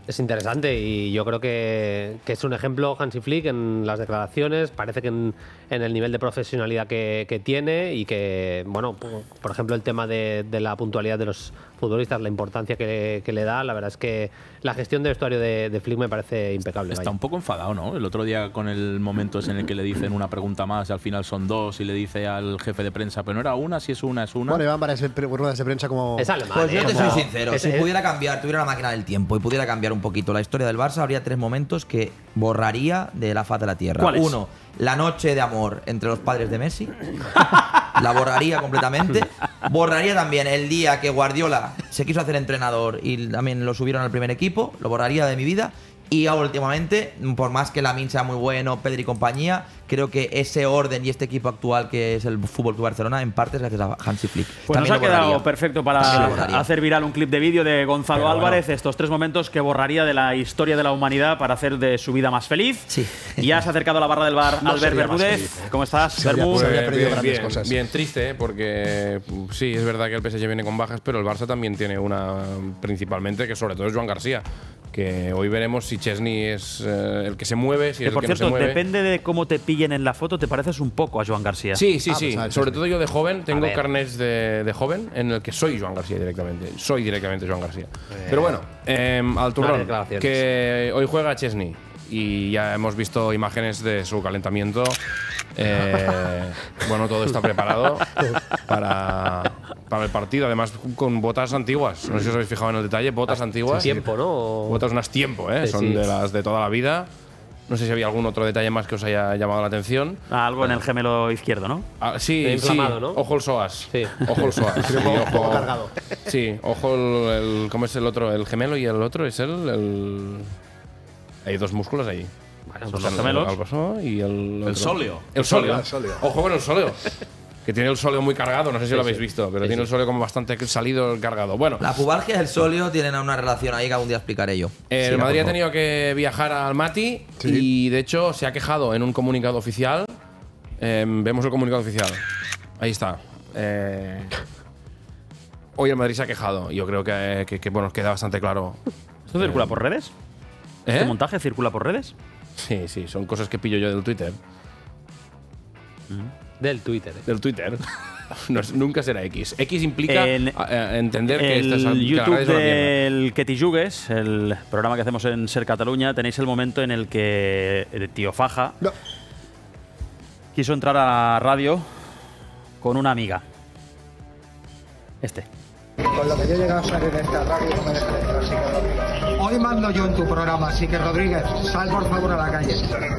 Es interesante y yo creo que es un ejemplo Hansi Flick en las declaraciones. Parece que en el nivel de profesionalidad que tiene y que, bueno, por ejemplo, el tema de la puntualidad de los futbolistas, la importancia que le da, la verdad es que la gestión de vestuario de Flick me parece impecable. Está un poco enfadado, ¿no? El otro día con el momento en el que le dicen una pregunta más y al final son dos y le dice al jefe de prensa, pero no era una, si es una, es una. Bueno, iban varias ruedas de prensa como... Es alemán. Pues yo te soy sincero, si pudiera cambiar, tuviera la máquina del tiempo y pudiera cambiar un poquito la historia del Barça, habría 3 momentos que borraría de la faz de la tierra. ¿Cuáles? Uno, la noche de amor entre los padres de Messi. La borraría completamente. Borraría también el día que Guardiola se quiso hacer entrenador y también lo subieron al primer equipo. Lo borraría de mi vida. Y ahora, últimamente, por más que Lamine sea muy bueno, Pedri y compañía, creo que ese orden y este equipo actual que es el Fútbol Club Barcelona, en parte es gracias a Hansi Flick. Pues también nos ha quedado perfecto para hacer viral un clip de vídeo de Gonzalo Álvarez, estos 3 momentos que borraría de la historia de la humanidad para hacer de su vida más feliz. Sí. Y ya se ha acercado a la barra del bar Albert Bermúdez. ¿Cómo estás, Bermú? Bien triste, porque sí, es verdad que el PSG viene con bajas, pero el Barça también tiene una principalmente, que sobre todo es Joan García, que hoy veremos si Chesney es el que se mueve, si es el que no se mueve. Depende de cómo te pillen en la foto, te pareces un poco a Joan García. Sí. Sobre todo yo de joven, tengo carnets de joven en el que soy Joan García directamente. Soy directamente Joan García. Pero bueno, al turrón, que hoy juega Chesney y ya hemos visto imágenes de su calentamiento. Bueno, todo está preparado para el partido, además con botas antiguas. No sé si os habéis fijado en el detalle, botas antiguas. Tiempo, ¿no? Botas unas tiempo, ¿eh? Son de las de toda la vida. No sé si había algún otro detalle más que os haya llamado la atención. Algo en el gemelo izquierdo, ¿no? Sí, inflamado, ¿no? Ojo el psoas. Sí. Ojo el psoas. Sí, ojo cargado. Sí, ojo el ¿cómo es el otro? El gemelo y el otro es el hay 2 músculos ahí. Bueno, son los gemelos. Y el sóleo. El sóleo. Ojo con el sóleo. Que tiene el sóleo muy cargado, no sé si lo habéis visto, pero tiene el sóleo como bastante salido cargado. Bueno, la pubalgia y el sóleo tienen una relación ahí que algún día explicaré yo. El Madrid ha tenido que viajar al Mati y de hecho se ha quejado en un comunicado oficial. Vemos el comunicado oficial. Ahí está. Hoy el Madrid se ha quejado. Yo creo que bueno, queda bastante claro. ¿Esto circula por redes? ¿Este montaje circula por redes? Sí, son cosas que pillo yo del Twitter. Del Twitter. Del Twitter. Nunca será X. X implica entender que el YouTube del Que Tijugues, el programa que hacemos en Ser Cataluña, tenéis el momento en el que el tío Faja quiso entrar a la radio con una amiga. Con lo que yo he llegado a salir en esta radio no me desprecio, así que Rodríguez. Hoy mando yo en tu programa, así que Rodríguez, sal por favor a la calle.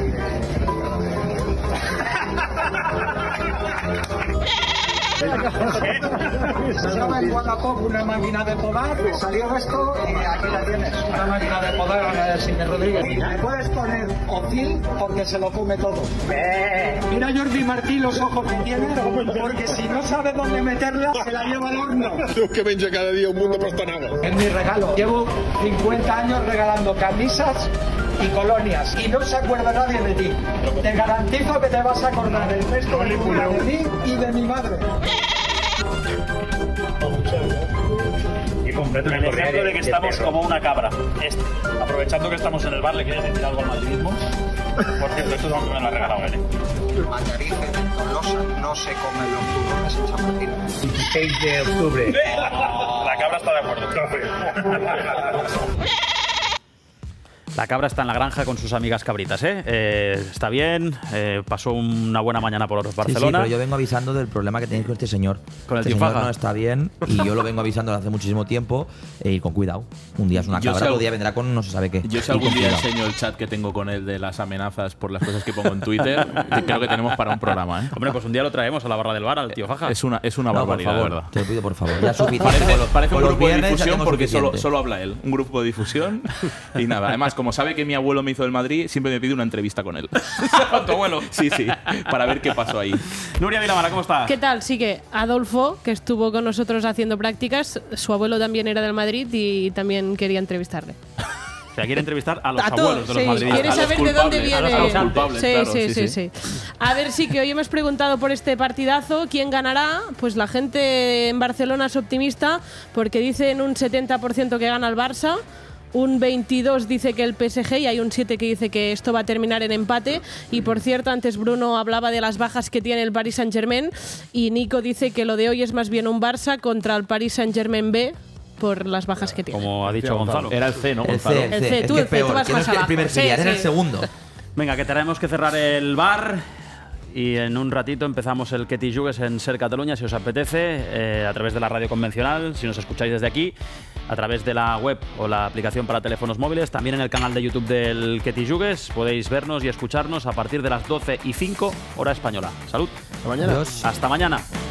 Estaba en Guadalajara una máquina de podar, salió esto y aquí la tienes, una máquina de podar, señor Rodríguez. Le puedes poner Ocil porque se lo come todo. Mira Jordi Martí los ojos que tiene, porque si no sabe dónde meterla, se la lleva al horno. Que vence cada día un mundo pastanado. Es mi regalo. Llevo 50 años regalando camisas y colonias y no se acuerda nadie de ti. Te garantizo que te vas a acordar el resto de tu vida de mí y de mi madre. Y completo el ejemplo de que estamos como una cabra. Aprovechando que estamos en el bar, ¿le quieres decir algo al madridismo? Por cierto, esto es algo que me lo ha regalado él. Matariz en Tolosa no se comen los turrones en Chamartín. 16 de octubre. La cabra está de acuerdo. La cabra está en la granja con sus amigas cabritas, está bien, pasó una buena mañana por Barcelona. Sí, pero yo vengo avisando del problema que tenéis con este señor. Con el este tío señor Faja. no está bien y yo lo vengo avisando desde hace muchísimo tiempo y con cuidado. Un día es una cabra, otro día vendrá con no se sabe qué. Yo si algún día enseño el chat que tengo con él de las amenazas por las cosas que pongo en Twitter, creo que tenemos para un programa, ¿eh? Hombre, pues un día lo traemos a la barra del bar al tío Faja. Es una barbaridad, de verdad. Te lo pido por favor. Ya suficiente. Parece un con los grupo de viernes ya difusión tengo porque suficiente. solo habla él. Un grupo de difusión y nada. Además, como sabe que mi abuelo me hizo del Madrid, siempre me pide una entrevista con él. ¿Tu abuelo? Sí, para ver qué pasó ahí. Nuria Vilamara, ¿cómo estás? ¿Qué tal? Sí que Adolfo, que estuvo con nosotros haciendo prácticas, su abuelo también era del Madrid y también quería entrevistarle. O sea, quiere entrevistar a los A todos, abuelos de los sí, madridistas. quiere saber de dónde viene. A los culpables, claro. Sí. A ver, sí, que hoy hemos preguntado por este partidazo, ¿quién ganará? Pues la gente en Barcelona es optimista porque dicen un 70% que gana el Barça, Un 22 dice que el PSG y hay un 7 que dice que esto va a terminar en empate. Y por cierto, antes Bruno hablaba de las bajas que tiene el Paris Saint-Germain y Nico dice que lo de hoy es más bien un Barça contra el Paris Saint-Germain B por las bajas que tiene. Como ha dicho Gonzalo. Era el C, ¿no, El Gonzalo? C, El C, tú, es el que C, peor, tú vas que no más es que el abajo. primer Sí, filial, era sí. el segundo. Venga, que tenemos que cerrar el bar. Y en un ratito empezamos el Que t'hi jugues en Ser Cataluña, si os apetece, a través de la radio convencional, si nos escucháis desde aquí, a través de la web o la aplicación para teléfonos móviles, también en el canal de YouTube del Que t'hi jugues, podéis vernos y escucharnos a partir de las 12:05 hora española. Salud. Hasta mañana. Adiós. Hasta mañana.